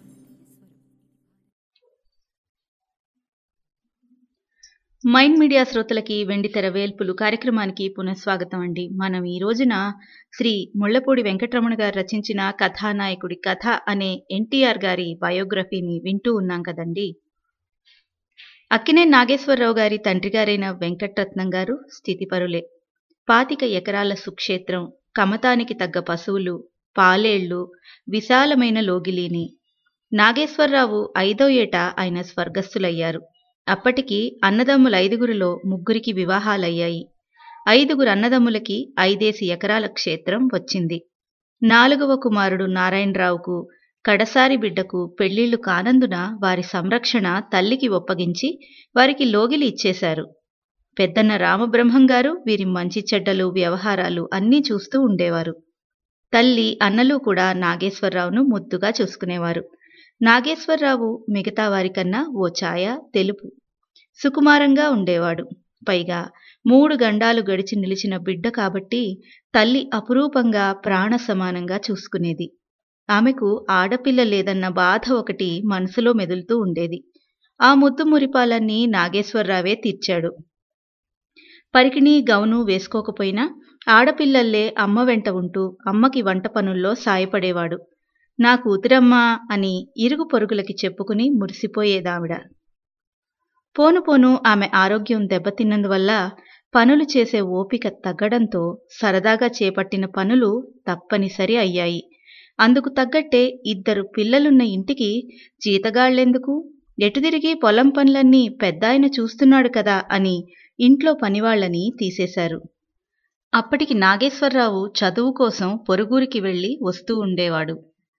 Speaker 4: Mind media శ్రోతలకి వెండితెర వేల్పులు కార్యక్రమానికి పునఃస్వాగతం అండి. మనం ఈ రోజున శ్రీ ముళ్లపూడి వెంకటరమణ గారు రచించిన కథానాయకుడి కథ అనే ఎన్టీఆర్ గారి బయోగ్రఫీని వింటూ ఉన్నాం కదండి. అక్కినేని నాగేశ్వరరావు గారి తండ్రి గారైన వెంకటరత్నం గారు స్థితిపరులే. పాతిక ఎకరాల సుక్షేత్రం, కమతానికి తగ్గ పశువులు, పాలేళ్లు, విశాలమైన లోగిలీని. నాగేశ్వరరావు ఐదో ఏట ఆయన స్వర్గస్థులయ్యారు. అప్పటికి అన్నదమ్ముల ఐదుగురిలో ముగ్గురికి వివాహాలయ్యాయి. ఐదుగురు అన్నదమ్ములకి ఐదేసి ఎకరాల క్షేత్రం వచ్చింది. నాలుగవ కుమారుడు నారాయణరావుకు కడసారి బిడ్డకు పెళ్లిళ్లు కానందున వారి సంరక్షణ తల్లికి ఒప్పగించి వారికి లోగిలి ఇచ్చేశారు. పెద్దన్న రామబ్రహ్మం గారు వీరి మంచి చెడ్డలు, వ్యవహారాలు అన్నీ చూస్తూ ఉండేవారు. తల్లి, అన్నలు కూడా నాగేశ్వరరావును ముద్దుగా చూసుకునేవారు. నాగేశ్వరరావు మిగతా వారికన్నా ఓ ఛాయ తెలుపు, సుకుమారంగా ఉండేవాడు. పైగా మూడు గండాలు గడిచి నిలిచిన బిడ్డ కాబట్టి తల్లి అపురూపంగా ప్రాణ సమానంగా చూసుకునేది. ఆమెకు ఆడపిల్ల లేదన్న బాధ ఒకటి మనసులో మెదులుతూ ఉండేది. ఆ ముద్దు మురిపాలన్నీ నాగేశ్వరరావే తీర్చాడు. పరికిణి, గౌను వేసుకోకపోయినా ఆడపిల్లల్లే అమ్మ వెంట ఉంటూ అమ్మకి వంట పనుల్లో సాయపడేవాడు. నా కూతురమ్మా అని ఇరుగు పొరుగులకి చెప్పుకుని మురిసిపోయేదావిడ. పోను పోను ఆమె ఆరోగ్యం దెబ్బతిన్నందువల్ల పనులు చేసే ఓపిక తగ్గడంతో సరదాగా చేపట్టిన పనులు తప్పనిసరి అయ్యాయి. అందుకు తగ్గట్టే ఇద్దరు పిల్లలున్న ఇంటికి జీతగాళ్లెందుకు, ఎటుదిరిగి పొలం పనులన్నీ పెద్దాయన చూస్తున్నాడు కదా అని ఇంట్లో పనివాళ్లని తీసేశారు. అప్పటికి నాగేశ్వరరావు చదువు కోసం పొరుగురికి వెళ్లి వస్తూ ఉండేవాడు.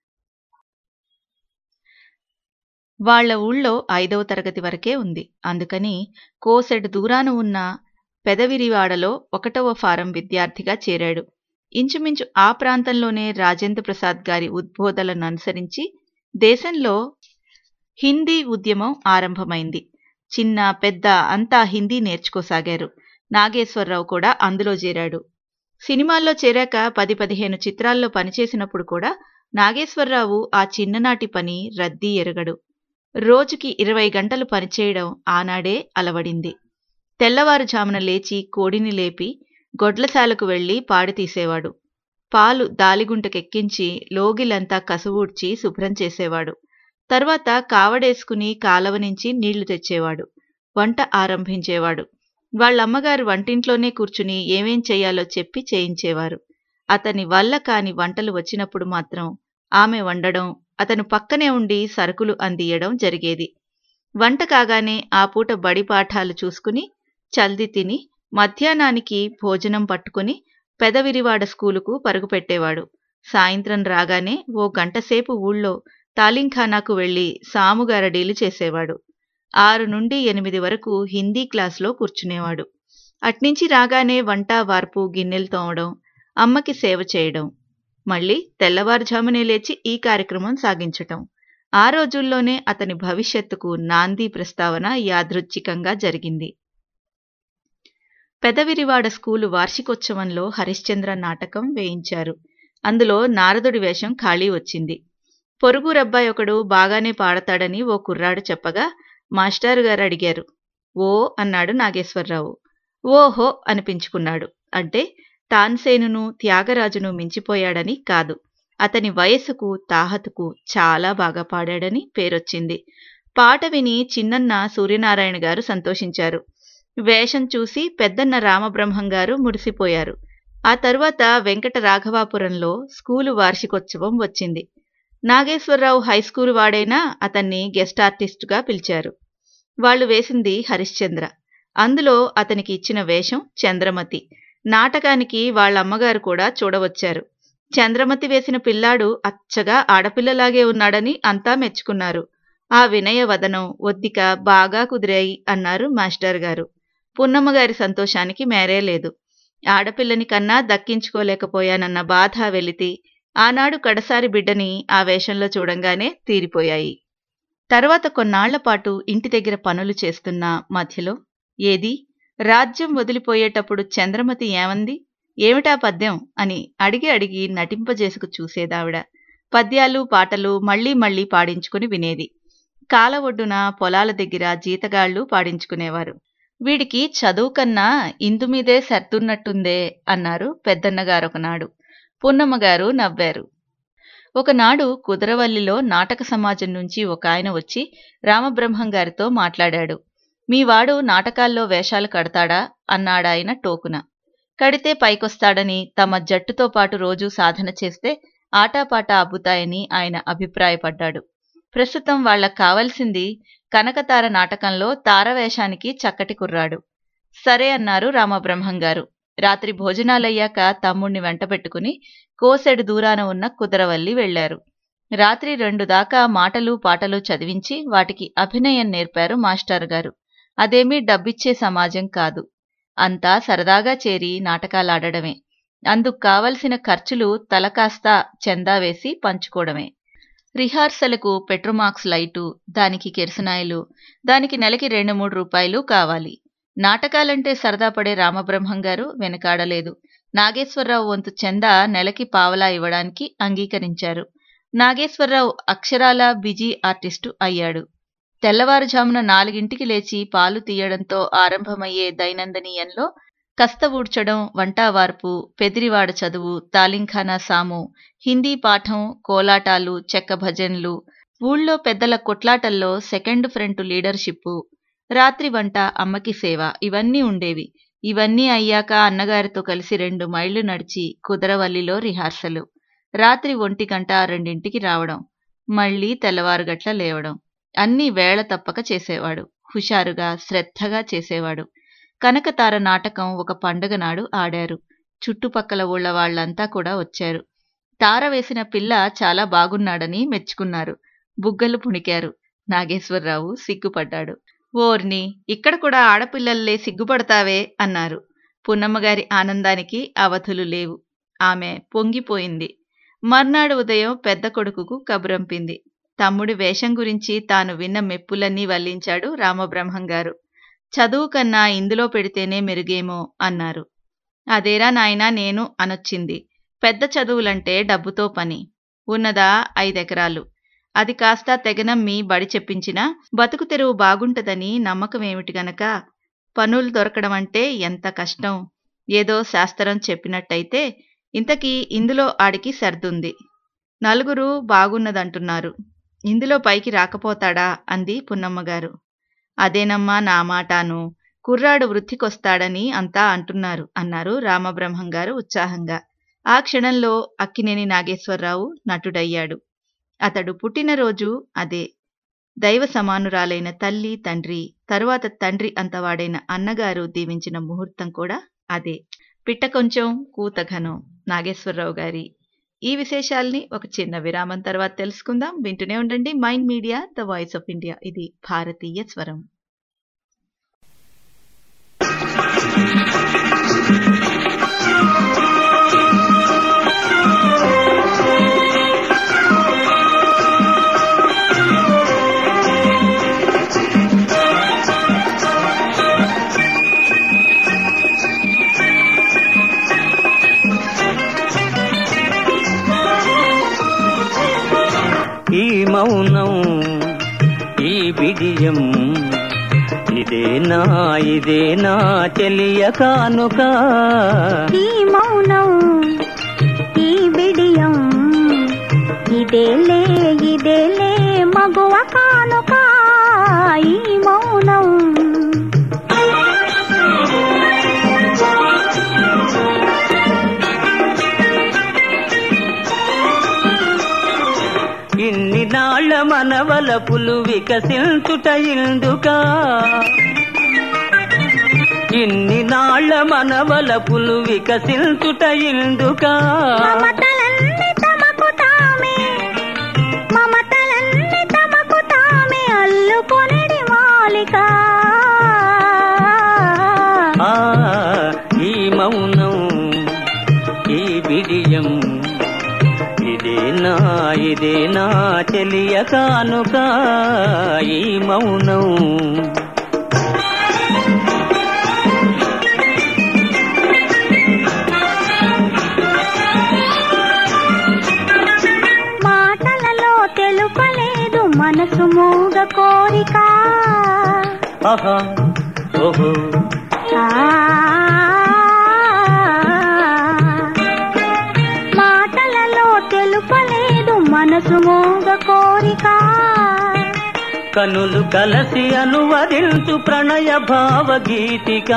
Speaker 4: వాళ్ల ఊళ్ళో ఐదవ తరగతి వరకే ఉంది. అందుకని కోసెడు దూరాన ఉన్న పెదవిరివాడలో ఒకటవ ఫారం విద్యార్థిగా చేరాడు. ఇంచుమించు ఆ ప్రాంతంలోనే రాజేంద్ర ప్రసాద్ గారి ఉద్బోధలను అనుసరించి దేశంలో హిందీ ఉద్యమం ఆరంభమైంది. చిన్న పెద్ద అంతా హిందీ నేర్చుకోసాగారు. నాగేశ్వరరావు కూడా అందులో చేరాడు. సినిమాల్లో చేరాక పది పదిహేను చిత్రాల్లో పనిచేసినప్పుడు కూడా నాగేశ్వరరావు ఆ చిన్ననాటి పని రద్దీ ఎరగడు. రోజుకి ఇరవై గంటలు పనిచేయడం ఆనాడే అలవడింది. తెల్లవారుజామున లేచి కోడిని లేపి గొడ్లశాలకు వెళ్లి పాడి తీసేవాడు. పాలు దాలిగుంటకెక్కించి లోగిలంతా కసువూడ్చి శుభ్రం చేసేవాడు. తర్వాత కావడేసుకుని కాలవ నుంచి నీళ్లు తెచ్చేవాడు. వంట ఆరంభించేవాడు. వాళ్లమ్మగారు వంటింట్లోనే కూర్చుని ఏమేం చెయ్యాలో చెప్పి చేయించేవారు. అతని వల్ల కాని వంటలు వచ్చినప్పుడు మాత్రం ఆమె వండడం, అతను పక్కనే ఉండి సరుకులు అందియడం జరిగేది. వంట కాగానే ఆ పూట బడి పాఠాలు చూసుకుని చల్ది తిని మధ్యాహ్నానికి భోజనం పట్టుకుని పెదవిరివాడ స్కూలుకు పరుగుపెట్టేవాడు. సాయంత్రం రాగానే ఓ గంటసేపు ఊళ్ళో తాలింఖానాకు వెళ్లి సాముగారడీలు చేసేవాడు. ఆరు నుండి ఎనిమిది వరకు హిందీ క్లాసులో కూర్చునేవాడు. అట్నుంచి రాగానే వంట వార్పు గిన్నెలు తోమడం, అమ్మకి సేవ చేయడం, మళ్లీ తెల్లవారుజామునే లేచి ఈ కార్యక్రమం సాగించటం. ఆ రోజుల్లోనే అతని భవిష్యత్తుకు నాందీ ప్రస్తావన యాదృచ్ఛికంగా జరిగింది. పెదవిరివాడ స్కూలు వార్షికోత్సవంలో హరిశ్చంద్ర నాటకం వేయించారు. అందులో నారదుడి వేషం ఖాళీ వచ్చింది. పొరుగురబ్బాయి ఒకడు బాగానే పాడతాడని ఓ కుర్రాడు చెప్పగా మాస్టారు గారు అడిగారు. ఓ అన్నాడు నాగేశ్వరరావు. ఓహో అనిపించుకున్నాడు. అంటే తాన్సేనును త్యాగరాజును మించిపోయాడని కాదు, అతని వయస్సుకు తాహతుకు చాలా బాగా పాడాడని పేరొచ్చింది. పాట విని చిన్నన్న సూర్యనారాయణ గారు సంతోషించారు. వేషం చూసి పెద్దన్న రామబ్రహ్మం గారు మురిసిపోయారు. ఆ తరువాత వెంకట రాఘవాపురంలో స్కూలు వార్షికోత్సవం వచ్చింది. నాగేశ్వరరావు హైస్కూలు వాడైనా అతన్ని గెస్ట్ ఆర్టిస్టుగా పిలిచారు. వాళ్లు వేసింది హరిశ్చంద్ర. అందులో అతనికి ఇచ్చిన వేషం చంద్రమతి. నాటకానికి వాళ్లమ్మగారు కూడా చూడవచ్చారు. చంద్రమతి వేసిన పిల్లాడు అచ్చగా ఆడపిల్లలాగే ఉన్నాడని అంతా మెచ్చుకున్నారు. ఆ వినయ వదనం, ఒద్దిక బాగా కుదిరాయి అన్నారు మాస్టర్ గారు. పున్నమ్మగారి సంతోషానికి మేరే లేదు. ఆడపిల్లని కన్నా దక్కించుకోలేకపోయానన్న బాధ వెలితి ఆనాడు కడసారి బిడ్డని ఆ వేషంలో చూడంగానే తీరిపోయాయి. తర్వాత కొన్నాళ్లపాటు ఇంటి దగ్గర పనులు చేస్తున్న మధ్యలో ఏది రాజ్యం వదిలిపోయేటప్పుడు చంద్రమతి ఏమంది, ఏమిటా పద్యం అని అడిగి అడిగి నటింపజేసుకు చూసేదావిడ. పద్యాలు పాటలు మళ్లీ మళ్లీ పాడించుకుని వినేది. కాల ఒడ్డున పొలాల దగ్గర జీతగాళ్లు పాడించుకునేవారు. వీడికి చదువు కన్నా ఇందుమీదే సర్దున్నట్టుందే అన్నారు పెద్దన్నగారొకనాడు. పున్నమ్మగారు నవ్వారు. ఒకనాడు కుదరవల్లిలో నాటక సమాజం నుంచి ఒక ఆయన వచ్చి రామబ్రహ్మం గారితో మాట్లాడాడు. మీవాడు నాటకాల్లో వేషాలు కడతాడా అన్నాడాయన టోకున. కడితే పైకొస్తాడని, తమ జట్టుతో పాటు రోజూ సాధన చేస్తే ఆటాపాట అబ్బుతాయని ఆయన అభిప్రాయపడ్డాడు. ప్రస్తుతం వాళ్లకు కావలసింది కనకతార నాటకంలో తారవేషానికి చక్కటి కుర్రాడు. సరే అన్నారు రామబ్రహ్మం గారు. రాత్రి భోజనాలయ్యాక తమ్ముణ్ణి వెంటబెట్టుకుని కోసెడు దూరాన ఉన్న కుదరవల్లి వెళ్లారు. రాత్రి రెండు దాకా మాటలు పాటలు చదివించి వాటికి అభినయం నేర్పారు మాస్టర్ గారు. అదేమీ డబ్బిచ్చే సమాజం కాదు. అంతా సరదాగా చేరి నాటకాలాడడమే. అందుకు కావలసిన ఖర్చులు తలకాస్తా చందా వేసి పంచుకోవడమే. రిహార్సలకు పెట్రోమాక్స్ లైటు, దానికి కిరసనాయిలు, దానికి నెలకి రెండు మూడు రూపాయలు కావాలి. నాటకాలంటే సరదా పడే రామబ్రహ్మం గారు వెనకాడలేదు. నాగేశ్వరరావు వంతు చందా నెలకి పావలా ఇవ్వడానికి అంగీకరించారు. నాగేశ్వరరావు అక్షరాల బిజీ ఆర్టిస్టు అయ్యాడు. తెల్లవారుజామున నాలుగింటికి లేచి పాలు తీయడంతో ఆరంభమయ్యే దైనందినీయంలో కస్త ఊడ్చడం, వంటావార్పు, పెదిరివాడ చదువు, తాలింఖానా సాము, హిందీ పాఠం, కోలాటాలు, చెక్క భజన్లు, ఊళ్ళో పెద్దల కొట్లాటల్లో సెకండ్ ఫ్రంట్ లీడర్షిప్పు, రాత్రి వంట, అమ్మకి సేవ ఇవన్నీ ఉండేవి. ఇవన్నీ అయ్యాక అన్నగారితో కలిసి రెండు మైళ్లు నడిచి కుదరవల్లిలో రిహార్సలు. రాత్రి ఒంటి గంట రెండింటికి రావడం, మళ్లీ తెల్లవారుగట్ల లేవడం. అన్నీ వేళ తప్పక చేసేవాడు. హుషారుగా శ్రద్ధగా చేసేవాడు. కనకతార నాటకం ఒక పండుగ నాడు ఆడారు. చుట్టుపక్కల ఊళ్ల వాళ్లంతా కూడా వచ్చారు. తార వేసిన పిల్ల చాలా బాగున్నాడని మెచ్చుకున్నారు. బుగ్గలు పుణికారు. నాగేశ్వరరావు సిగ్గుపడ్డాడు. ఓర్ని, ఇక్కడ కూడా ఆడపిల్లల్లే సిగ్గుపడతావే అన్నారు. పున్నమ్మగారి ఆనందానికి అవధులు లేవు. ఆమె పొంగిపోయింది. మర్నాడు ఉదయం పెద్ద కొడుకుకు కబురంపింది. తమ్ముడి వేషం గురించి తాను విన్న మెప్పులన్నీ వల్లించాడు రామబ్రహ్మం గారు. చదువు కన్నా ఇందులో పెడితేనే మెరుగేమో అన్నారు. అదేరా నాయనా నేను అనొచ్చింది. పెద్ద చదువులంటే డబ్బుతో పని. ఉన్నదా ఐదెకరాలు. అది కాస్త తెగనమ్మి బడి చెప్పించినా బతుకు తెరువు బాగుంటదని నమ్మకమేమిటి గనక పనులు దొరకడమంటే ఎంత కష్టం. ఏదో శాస్త్రం చెప్పినట్టయితే ఇంతకీ ఇందులో ఆడికి సర్దుంది. నలుగురు బాగున్నదంటున్నారు. ఇందులో పైకి రాకపోతాడా అంది పున్నమ్మగారు. అదేనమ్మా నా మాటాను, కుర్రాడు వృత్తికొస్తాడని అంతా అంటున్నారు అన్నారు రామబ్రహ్మంగారు ఉత్సాహంగా. ఆ క్షణంలో అక్కినేని నాగేశ్వరరావు నటుడయ్యాడు. అతడు పుట్టినరోజు అదే. దైవ సమానురాలైన తల్లి తండ్రి, తరువాత తండ్రి అంతవాడైన అన్నగారు దీవించిన ముహూర్తం కూడా అదే. పిట్ట కొంచెం కూత ఘనం నాగేశ్వరరావు గారి ఈ విశేషాల్ని ఒక చిన్న విరామం తర్వాత తెలుసుకుందాం. వింటూనే ఉండండి Mind Media the voice of India. ఇది భారతీయ స్వరం.
Speaker 12: ఈ మౌనం ఈ బిడియం ఇదేనా ఇదేనా చెలియ కానుక.
Speaker 6: ఈ మౌనం ఈ బిడియం ఇదేలే ఇదేలే మగువ కానుక. ఈ మౌనం
Speaker 12: ఇన్ని నాళ్ల మనవలపులు వికసించుట ఇందుకా. ఇన్ని నాళ్ల మనవలపులు వికసించుట ఇందుకా.
Speaker 6: మమతలన్నీ తమకు తామే మమతలన్నీ తమకు తామే అల్లుకొనిడి మాలిక.
Speaker 12: ఆ ఈ మౌనం ఈ బిడియం ఇదేనా ఇదేనా చెలియ కానుక. ఈ మౌనం
Speaker 6: మాటలలో తెలుపలేదు మనసు మూగ కోరిక.
Speaker 12: ఆహా ఓహో
Speaker 6: మాటలలో తెలుపలేదు మనసు మూగ కోరిక.
Speaker 12: కనులు కలసి అనువదించు ప్రణయ భావగీతిక.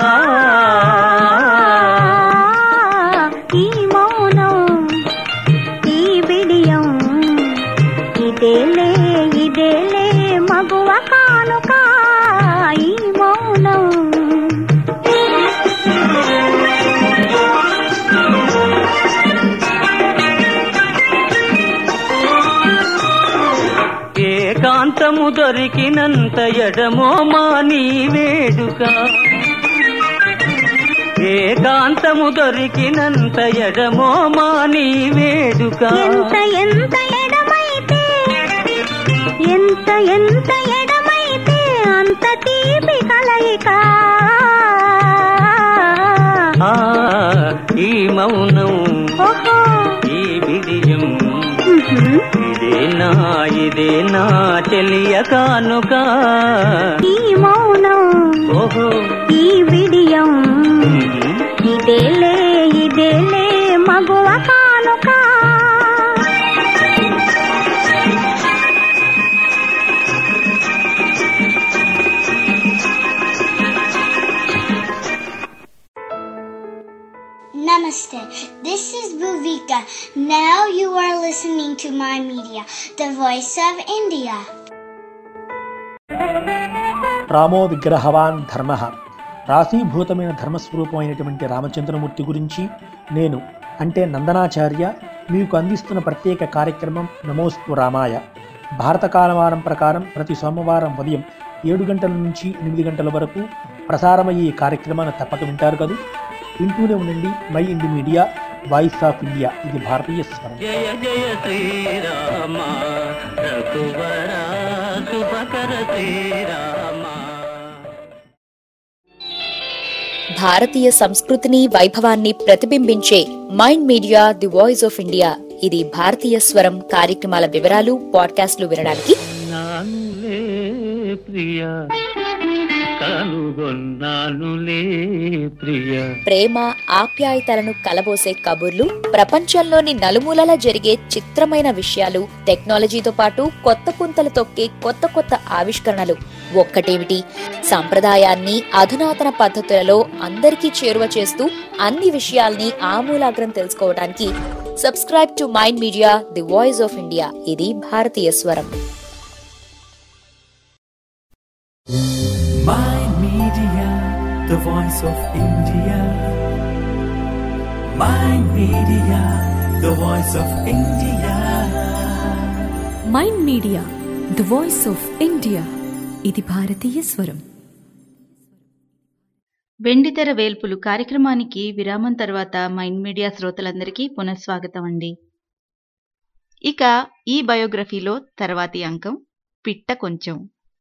Speaker 6: ఈ మౌనం ఈ బిడియం ఇదేలే ఇదేలే మగువ కానుక. ఈ మౌనం
Speaker 12: ఏకాంతము దొరికినంత ఎడమో మాని వేడుక. ఏకాంతము దొరికినంత ఎడమో మాని వేడుక.
Speaker 6: ఎంత ఎంత ఎడమైతే ఎంత ఎంత ఎడమైతే అంత తీపి కలయిక.
Speaker 12: ఆ ఈ మౌనం ఈ బిడియం ఇదేనా ఇదేనా చెలియ కానుక.
Speaker 6: ఈ మౌనం
Speaker 12: ఓహో
Speaker 6: ఈ బిడియం ఇదేలే ఇదేలే మగువ కానుక.
Speaker 13: Namaste. This is Bhuvika. Now you are listening to My Media, the voice of India.
Speaker 14: రామో విగ్రహవాన్ ధర్మ. రాశీభూతమైన ధర్మస్వరూపమైనటువంటి రామచంద్రమూర్తి గురించి నేను అంటే నందనాచార్య మీకు అందిస్తున్న ప్రత్యేక కార్యక్రమం నమోస్తు రామాయ. భారత కాలమానం ప్రకారం ప్రతి సోమవారం ఉదయం ఏడు గంటల నుంచి ఎనిమిది గంటల వరకు ప్రసారమయ్యే ఈ కార్యక్రమాన్ని తప్పక వింటారు కదా. వింటూనే ఉండండి Mind Media voice of India. ఇది భారతీయ స్వరం.
Speaker 12: జయ జయ శ్రీరామ రఘువర శుభకర శ్రీరామ.
Speaker 9: భారతీయ సంస్కృతిని వైభవాన్ని ప్రతిబింబించే mind media the voice of India ఇది భారతీయ స్వరం కార్యక్రమాల వివరాలు పాడ్కాస్ట్లు వినడానికి
Speaker 12: నానులే ప్రియా కనుగొన్నానులే ప్రియా.
Speaker 9: ప్రేమ ఆప్యాయతలను కలబోసే కబుర్లు, ప్రపంచంలోని నలుమూలలా జరిగే చిత్రమైన విషయాలు, టెక్నాలజీతో పాటు కొత్త పుంతలు తొక్కే కొత్త కొత్త ఆవిష్కరణలు. ఒక్కటేమిటి, సంప్రదాయాన్ని అధునాతన పద్ధతులలో అందరికీ చేరువ చేస్తూ అన్ని విషయాల్ని ఆమూలాగ్రం తెలుసుకోవడానికి subscribe to mind media the voice of India. ఇది భారతీయ స్వరం.
Speaker 1: Mind Media, the voice of India. Mind Media, the voice of India.
Speaker 2: Mind media the voice of India. ఇది భారతీయ స్వరం.
Speaker 4: వెండితెర వేల్పులు కార్యక్రమానికి విరామం తర్వాత మైండ్ మీడియా శ్రోతలందరికీ పునఃస్వాగతం అండి. ఇక ఈ బయోగ్రఫీలో తర్వాతి అంకం పిట్ట కొంచెం.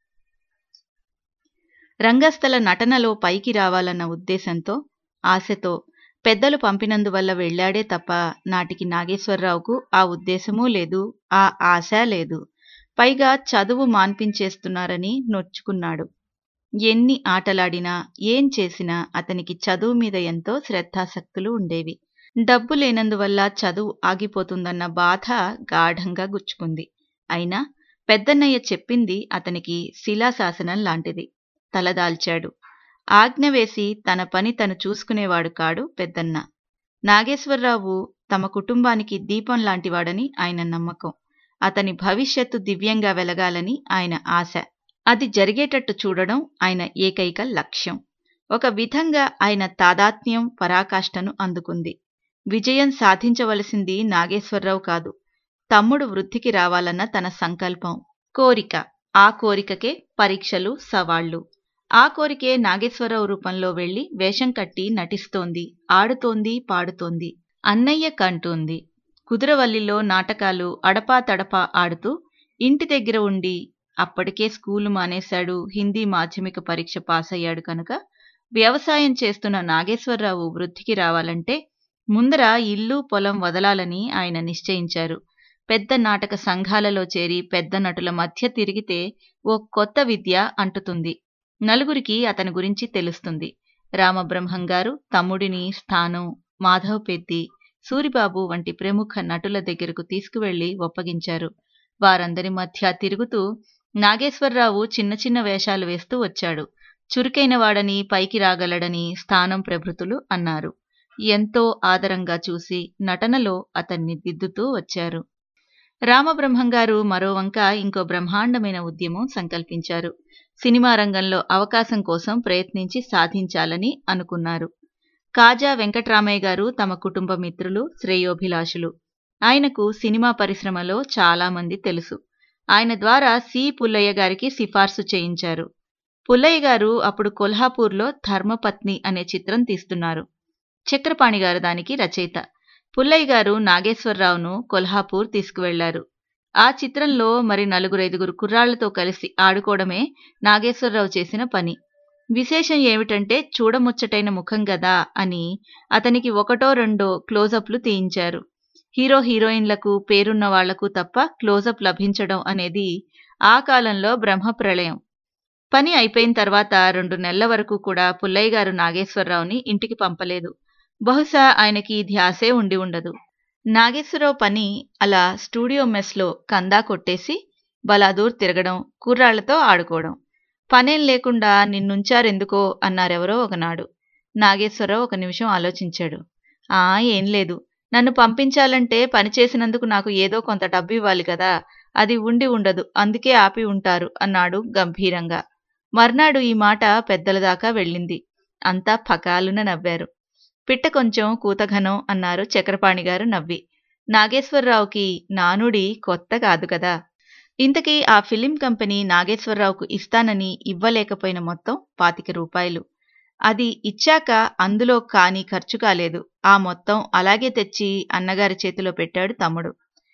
Speaker 4: రంగస్థల నటనలో పైకి రావాలన్న ఉద్దేశంతో, ఆశతో పెద్దలు పంపినందువల్ల వెళ్లాడే తప్ప నాటికి నాగేశ్వరరావుకు ఆ ఉద్దేశమూ లేదు, ఆ ఆశ లేదు. పైగా చదువు మాన్పించేస్తున్నారని నొచ్చుకున్నాడు. ఎన్ని ఆటలాడినా ఏం చేసినా అతనికి చదువు మీద ఎంతో శ్రద్ధాసక్తులు ఉండేవి. డబ్బు లేనందువల్ల చదువు ఆగిపోతుందన్న బాధ గాఢంగా గుచ్చుకుంది. అయినా పెద్దన్నయ్య చెప్పింది అతనికి శిలాశాసనం లాంటిది. తలదాల్చాడు. ఆజ్ఞ వేసి తన పని తను చూసుకునేవాడు కాడు పెద్దన్న. నాగేశ్వరరావు తమ కుటుంబానికి దీపం లాంటివాడని ఆయన నమ్మకం. అతని భవిష్యత్తు దివ్యంగా వెలగాలని ఆయన ఆశ. అది జరిగేటట్టు చూడడం ఆయన ఏకైక లక్ష్యం. ఒక విధంగా ఆయన తాదాత్మ్యం పరాకాష్ఠను అందుకుంది. విజయం సాధించవలసింది నాగేశ్వరరావు కాదు, తమ్ముడు వృద్ధికి రావాలన్న తన సంకల్పం, కోరిక. ఆ కోరికకే పరీక్షలు, సవాళ్లు. ఆ కోరికే నాగేశ్వరరావు రూపంలో వెళ్లి వేషం కట్టి నటిస్తోంది, ఆడుతోంది, పాడుతోంది. అన్నయ్య కంటోంది. కుదురవల్లిలో నాటకాలు అడపా తడపా ఆడుతూ ఇంటి దగ్గర ఉండి, అప్పటికే స్కూలు మానేశాడు, హిందీ మాధ్యమిక పరీక్ష పాస్ అయ్యాడు కనుక వ్యవసాయం చేస్తున్న నాగేశ్వరరావు వృద్ధికి రావాలంటే ముందర ఇల్లు పొలం వదలాలని ఆయన నిశ్చయించారు. పెద్ద నాటక సంఘాలలో చేరి పెద్ద నటుల మధ్య తిరిగితే ఓ కొత్త విద్య అంటుతుంది. నలుగురికి అతని గురించి తెలుస్తుంది. రామబ్రహ్మంగారు తమ్ముడిని స్థానం, మాధవ్ పెద్ది, సూరిబాబు వంటి ప్రముఖ నటుల దగ్గరకు తీసుకువెళ్లి ఒప్పగించారు. వారందరి మధ్య తిరుగుతూ నాగేశ్వరరావు చిన్న చిన్న వేషాలు వేస్తూ వచ్చాడు. చురుకైనవాడని, పైకి రాగలడని స్థానం ప్రభృతులు అన్నారు. ఎంతో ఆదరంగా చూసి నటనలో అతన్ని దిద్దుతూ వచ్చారు. రామబ్రహ్మంగారు మరోవంక ఇంకో బ్రహ్మాండమైన ఉద్యమం సంకల్పించారు. సినిమా రంగంలో అవకాశం కోసం ప్రయత్నించి సాధించాలని అనుకున్నారు. కాజా వెంకట్రామయ్య గారు తమ కుటుంబ మిత్రులు, శ్రేయోభిలాషులు. ఆయనకు సినిమా పరిశ్రమలో చాలామంది తెలుసు. ఆయన ద్వారా సి పుల్లయ్య గారికి సిఫార్సు చేయించారు. పుల్లయ్య గారు అప్పుడు కొల్హాపూర్లో ధర్మపత్ని అనే చిత్రం తీస్తున్నారు. చక్రపాణి గారు దానికి రచయిత. పుల్లయ్య గారు నాగేశ్వరరావును కొల్హాపూర్ తీసుకువెళ్లారు. ఆ చిత్రంలో మరి నలుగురైదుగురు కుర్రాళ్లతో కలిసి ఆడుకోవడమే నాగేశ్వరరావు చేసిన పని. విశేషం ఏమిటంటే చూడముచ్చటైన ముఖం గదా అని అతనికి ఒకటో రెండో క్లోజప్లు తీయించారు. హీరో హీరోయిన్లకు పేరున్న వాళ్లకు తప్ప క్లోజప్ లభించడం అనేది ఆ కాలంలో బ్రహ్మప్రళయం. పని అయిపోయిన తర్వాత రెండు నెలల వరకు కూడా పుల్లయ్య గారు నాగేశ్వరరావుని ఇంటికి పంపలేదు. బహుశా ఆయనకి ధ్యాసే ఉండి ఉండదు. నాగేశ్వరరావు పని అలా స్టూడియో మెస్లో కందా కొట్టేసి బలాదూర్ తిరగడం, కుర్రాళ్లతో ఆడుకోవడం. పనేం లేకుండా నిన్నుంచారెందుకో అన్నారెవరో ఒకనాడు. నాగేశ్వరరావు ఒక నిమిషం ఆలోచించాడు. ఆ ఏం లేదు, నన్ను పంపించాలంటే పనిచేసినందుకు నాకు ఏదో కొంత డబ్బు ఇవ్వాలి కదా, అది ఉండి ఉండదు, అందుకే ఆపి ఉంటారు అన్నాడు గంభీరంగా. మర్నాడు ఈ మాట పెద్దల దాకా వెళ్ళింది. అంతా పకాలున నవ్వారు. పిట్ట కొంచెం కూతఘనం అన్నారు చక్రపాణిగారు నవ్వి. నాగేశ్వరరావుకి నానుడి కొత్త కాదు కదా. ఇంతకీ ఆ ఫిలిం కంపెనీ నాగేశ్వరరావుకు ఇస్తానని ఇవ్వలేకపోయిన మొత్తం పాతిక రూపాయలు. అది ఇచ్చాక అందులో కానీ ఖర్చు కాలేదు. ఆ మొత్తం అలాగే తెచ్చి అన్నగారి చేతిలో పెట్టాడు తమ్ముడు.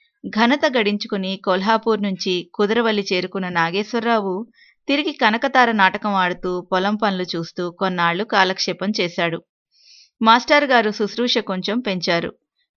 Speaker 4: ఘనత గడించుకుని కొల్హాపూర్ నుంచి కుదరవల్లి చేరుకున్న నాగేశ్వరరావు తిరిగి కనకతార నాటకం ఆడుతూ పొలం పనులు చూస్తూ కొన్నాళ్లు కాలక్షేపం చేశాడు. మాస్టర్ గారు శుశ్రూష కొంచెం పెంచారు.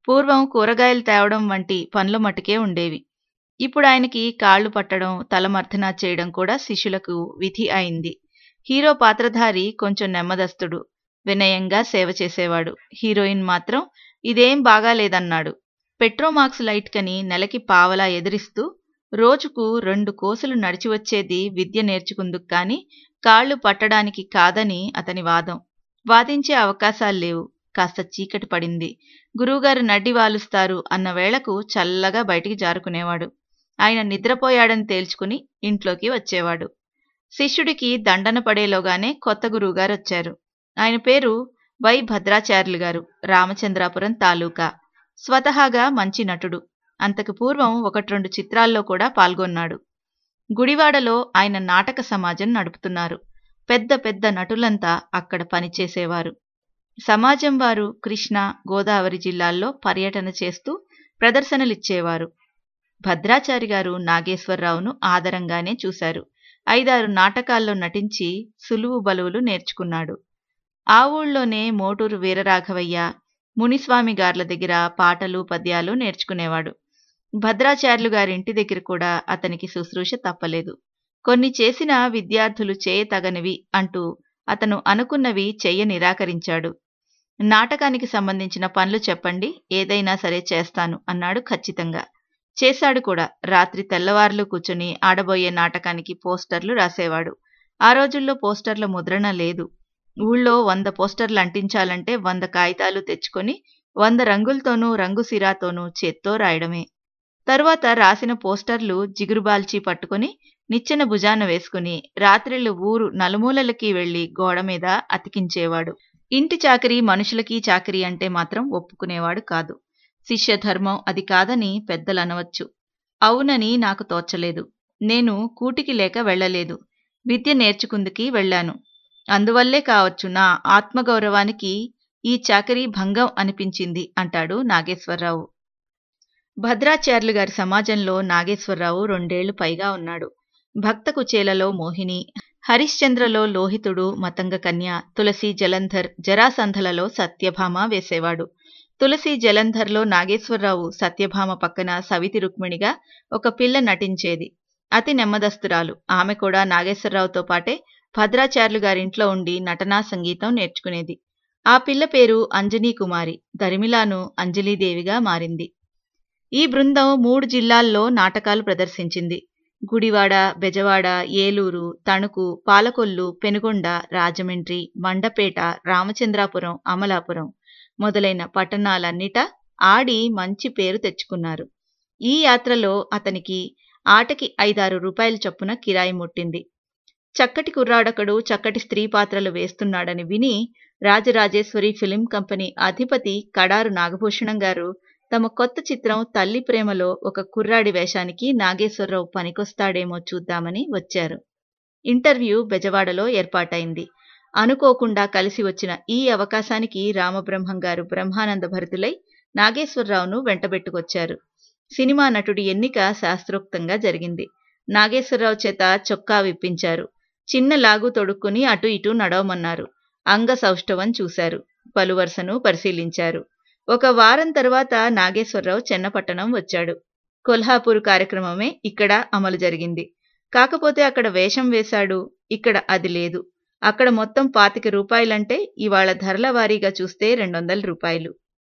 Speaker 4: పూర్వం కూరగాయలు తేవడం వంటి పనుల మటుకే ఉండేవి. ఇప్పుడు ఆయనకి కాళ్లు పట్టడం, తలమర్దనా చేయడం కూడా శిష్యులకు విధి అయింది. హీరో పాత్రధారి కొంచెం నెమ్మదస్తుడు, వినయంగా సేవ చేసేవాడు. హీరోయిన్ మాత్రం ఇదేం బాగాలేదన్నాడు. పెట్రోమాక్స్ లైట్ కని నెలకి పావలా ఎదిరిస్తూ రోజుకు రెండు కోసులు నడిచి వచ్చేది విద్య నేర్చుకుందుకు కాని కాళ్లు పట్టడానికి కాదని అతని వాదం. వాదించే అవకాశాల్లేవు. కాస్త చీకటి పడింది. గురువుగారు నడ్డి వాలుస్తారు అన్న వేళకు చల్లగా బయటికి జారుకునేవాడు. ఆయన నిద్రపోయాడని తేల్చుకుని ఇంట్లోకి వచ్చేవాడు. శిష్యుడికి దండన పడేలోగానే కొత్త గురువుగారొచ్చారు. ఆయన పేరు వై భద్రాచార్యులు గారు, రామచంద్రాపురం తాలూకా. స్వతహాగా మంచి నటుడు. అంతకు పూర్వం ఒకటి రెండు చిత్రాల్లో కూడా పాల్గొన్నాడు. గుడివాడలో ఆయన నాటక సమాజం నడుపుతున్నారు. పెద్ద పెద్ద నటులంతా అక్కడ పనిచేసేవారు. సమాజం వారు కృష్ణా, గోదావరి జిల్లాల్లో పర్యటన చేస్తూ ప్రదర్శనలిచ్చేవారు. భద్రాచారి గారు నాగేశ్వరరావును ఆదరంగానే చూశారు. ఐదారు నాటకాల్లో నటించి సులువు బలువులు నేర్చుకున్నాడు. ఆ ఊళ్ళోనే మోటూరు వీరరాఘవయ్య, మునిస్వామి గార్ల దగ్గర పాటలు పద్యాలు నేర్చుకునేవాడు. భద్రాచార్యులు గారింటి దగ్గర కూడా అతనికి శుశ్రూష తప్పలేదు. కొన్ని చేసిన విద్యార్థులు చేయతగనివి అంటూ అతను అనుకున్నవి చెయ్య నిరాకరించాడు. నాటకానికి సంబంధించిన పనులు చెప్పండి, ఏదైనా సరే చేస్తాను అన్నాడు ఖచ్చితంగా. చేశాడు కూడా. రాత్రి తెల్లవార్లు కూర్చుని ఆడబోయే నాటకానికి పోస్టర్లు రాసేవాడు. ఆ రోజుల్లో పోస్టర్ల ముద్రణ లేదు. ఊళ్ళో వంద పోస్టర్లు అంటించాలంటే వంద కాగితాలు తెచ్చుకొని వంద రంగులతోనూ రంగు సిరాతోనూ చేత్తో రాయడమే. తరువాత రాసిన పోస్టర్లు జిగురుబాల్చి పట్టుకుని నిచ్చెన భుజాన వేసుకుని రాత్రిళ్ళు ఊరు నలుమూలలకి వెళ్లి గోడ మీద అతికించేవాడు. ఇంటి చాకరీ మనుషులకి చాకరీ అంటే మాత్రం ఒప్పుకునేవాడు కాదు. శిష్యధర్మం అది కాదని పెద్దలనవచ్చు. అవునని నాకు తోచలేదు. నేను కూటికి లేక వెళ్లలేదు, విద్య నేర్చుకుందుకి వెళ్లాను. అందువల్లే కావచ్చు నా ఆత్మగౌరవానికి ఈ చాకరీ భంగం అనిపించింది అంటాడు నాగేశ్వరరావు. భద్రాచార్యులు గారి సమాజంలో నాగేశ్వరరావు రెండేళ్లు పైగా ఉన్నాడు. భక్త కుచేలలో మోహిని, హరిశ్చంద్రలో లోహితుడు మతంగ కన్య, తులసి జలంధర్, జరాసంధలలో సత్యభామ వేసేవాడు. తులసి జలంధర్లో నాగేశ్వరరావు సత్యభామ పక్కన సవితి రుక్మిణిగా ఒక పిల్ల నటించేది. అతి నెమ్మదస్తురాలు. ఆమె కూడా నాగేశ్వరరావుతో పాటే భద్రాచార్యులు గారింట్లో ఉండి నటనా సంగీతం నేర్చుకునేది. ఆ పిల్ల పేరు అంజనీ కుమారి. దరిమిలాను అంజలీదేవిగా మారింది. ఈ బృందం మూడు జిల్లాల్లో నాటకాలు ప్రదర్శించింది. గుడివాడ, బెజవాడ, ఏలూరు, తణుకు, పాలకొల్లు, పెనుగొండ, రాజమండ్రి, మండపేట, రామచంద్రాపురం, అమలాపురం మొదలైన పట్టణాలన్నిటా ఆడి మంచి పేరు తెచ్చుకున్నారు. ఈ యాత్రలో అతనికి ఆటకి ఐదారు రూపాయల చొప్పున కిరాయి ముట్టింది. చక్కటి కుర్రాడొకడు చక్కటి స్త్రీ పాత్రలు వేస్తున్నాడని విని రాజరాజేశ్వరి ఫిలిం కంపెనీ అధిపతి కడారు నాగభూషణం గారు తమ కొత్త చిత్రం తల్లి ప్రేమలో ఒక కుర్రాడి వేషానికి నాగేశ్వరరావు పనికొస్తాడేమో చూద్దామని వచ్చారు. ఇంటర్వ్యూ బెజవాడలో ఏర్పాటైంది. అనుకోకుండా కలిసి వచ్చిన ఈ అవకాశానికి రామబ్రహ్మం గారు బ్రహ్మానంద భరితులై నాగేశ్వరరావును వెంటబెట్టుకొచ్చారు. సినిమా నటుడి ఎన్నిక శాస్త్రోక్తంగా జరిగింది. నాగేశ్వరరావు చేత చొక్కా విప్పించారు. చిన్న లాగు తొడుక్కుని అటు ఇటు నడవమన్నారు. అంగసౌష్ఠవం చూశారు. పలువరుసను పరిశీలించారు. ఒక వారం తర్వాత నాగేశ్వరరావు చెన్నపట్టణం వచ్చాడు. కొల్హాపూర్ కార్యక్రమమే ఇక్కడ అమలు జరిగింది. కాకపోతే అక్కడ వేషం వేశాడు, ఇక్కడ అది లేదు. అక్కడ మొత్తం పాతిక రూపాయలంటే ఇవాళ ధరల వారీగా చూస్తే రెండొందల రూపాయలు.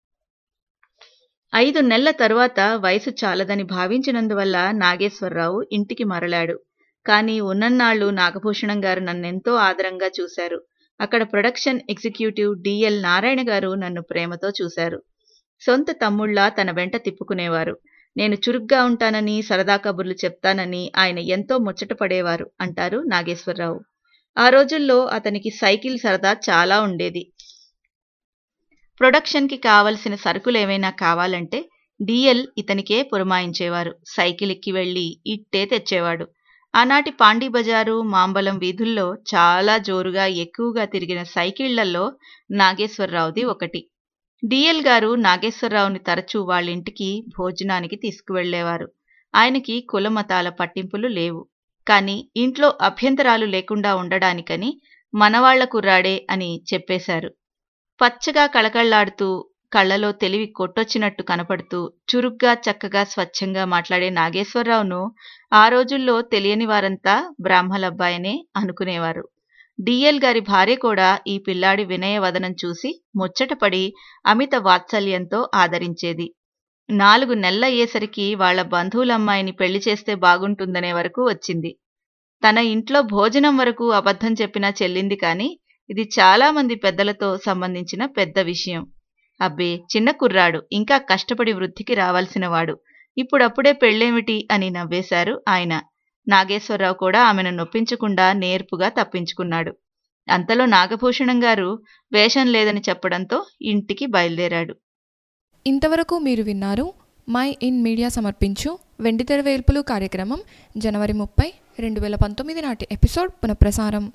Speaker 4: ఐదు నెలల తరువాత వయసు చాలదని భావించినందువల్ల నాగేశ్వరరావు ఇంటికి మరలాడు. కానీ ఉన్నన్నాళ్లు నాగభూషణం గారు నన్నెంతో ఆదరంగా చూశారు. అక్కడ ప్రొడక్షన్ ఎగ్జిక్యూటివ్ డిఎల్ నారాయణ గారు నన్ను ప్రేమతో చూశారు. సొంత తమ్ముళ్లా తన వెంట తిప్పుకునేవారు. నేను చురుగ్గా ఉంటానని, సరదా కబుర్లు చెప్తానని ఆయన ఎంతో ముచ్చటపడేవారు అంటారు నాగేశ్వరరావు. ఆ రోజుల్లో అతనికి సైకిల్ సరదా చాలా ఉండేది. ప్రొడక్షన్కి కావలసిన సరుకులేవైనా కావాలంటే డిఎల్ ఇతనికే పురమాయించేవారు. సైకిల్ ఎక్కి వెళ్లి ఇట్టే తెచ్చేవాడు. ఆనాటి పాండీ బజారు, మాంబలం వీధుల్లో చాలా జోరుగా ఎక్కువగా తిరిగిన సైకిళ్లలో నాగేశ్వరరావుది ఒకటి. డిఎల్ గారు నాగేశ్వరరావుని తరచూ వాళ్ళింటికి భోజనానికి తీసుకువెళ్లేవారు. ఆయనకి కులమతాల పట్టింపులు లేవు. కాని ఇంట్లో అభ్యంతరాలు లేకుండా ఉండడానికని మనవాళ్ల కుర్రాడే అని చెప్పేశారు. పచ్చగా కళకళ్లాడుతూ కళ్లలో తెలివి కొట్టొచ్చినట్టు కనపడుతూ చురుగ్గా చక్కగా స్వచ్ఛంగా మాట్లాడే నాగేశ్వరరావును ఆ రోజుల్లో తెలియని వారంతా బ్రాహ్మలబ్బాయనే అనుకునేవారు. డిఎల్ గారి భార్య కూడా ఈ పిల్లాడి వినయవదనం చూసి ముచ్చటపడి అమిత వాత్సల్యంతో ఆదరించేది. నాలుగు నెలలయ్యేసరికి వాళ్ల బంధువులమ్మాయిని పెళ్లి చేస్తే బాగుంటుందనే వరకు వచ్చింది. తన ఇంట్లో భోజనం వరకు అబద్ధం చెప్పినా చెల్లింది కాని ఇది చాలా మంది పెద్దలతో సంబంధించిన పెద్ద విషయం. అబ్బే, చిన్న కుర్రాడు, ఇంకా కష్టపడి వృద్ధికి రావాల్సినవాడు, ఇప్పుడప్పుడే పెళ్ళేమిటి అని నవ్వేశారు ఆయన. నాగేశ్వరరావు కూడా ఆమెను నొప్పించకుండా నేర్పుగా తప్పించుకున్నాడు. అంతలో నాగభూషణం గారు వేషం లేదని చెప్పడంతో ఇంటికి బయలుదేరాడు.
Speaker 3: ఇంతవరకు మీరు విన్నారు మై ఇన్ మీడియా సమర్పించు వెండితెర వేల్పులు కార్యక్రమం జనవరి ముప్పై రెండు వేల పంతొమ్మిది నాటి ఎపిసోడ్ పునఃప్రసారం.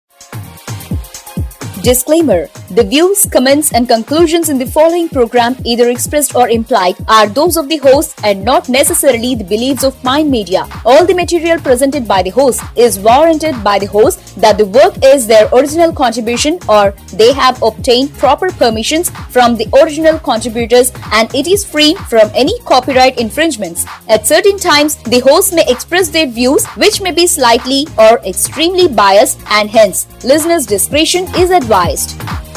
Speaker 9: Disclaimer: the views, comments and conclusions in the following program, either expressed or implied, are those of the host and not necessarily the beliefs of Mind Media. All the material presented by the host is warranted by the host that the work is their original contribution or they have obtained proper permissions from the original contributors and it is free from any copyright infringements. At certain times, the host may express their views which may be slightly or extremely biased and hence listeners' discretion is advised.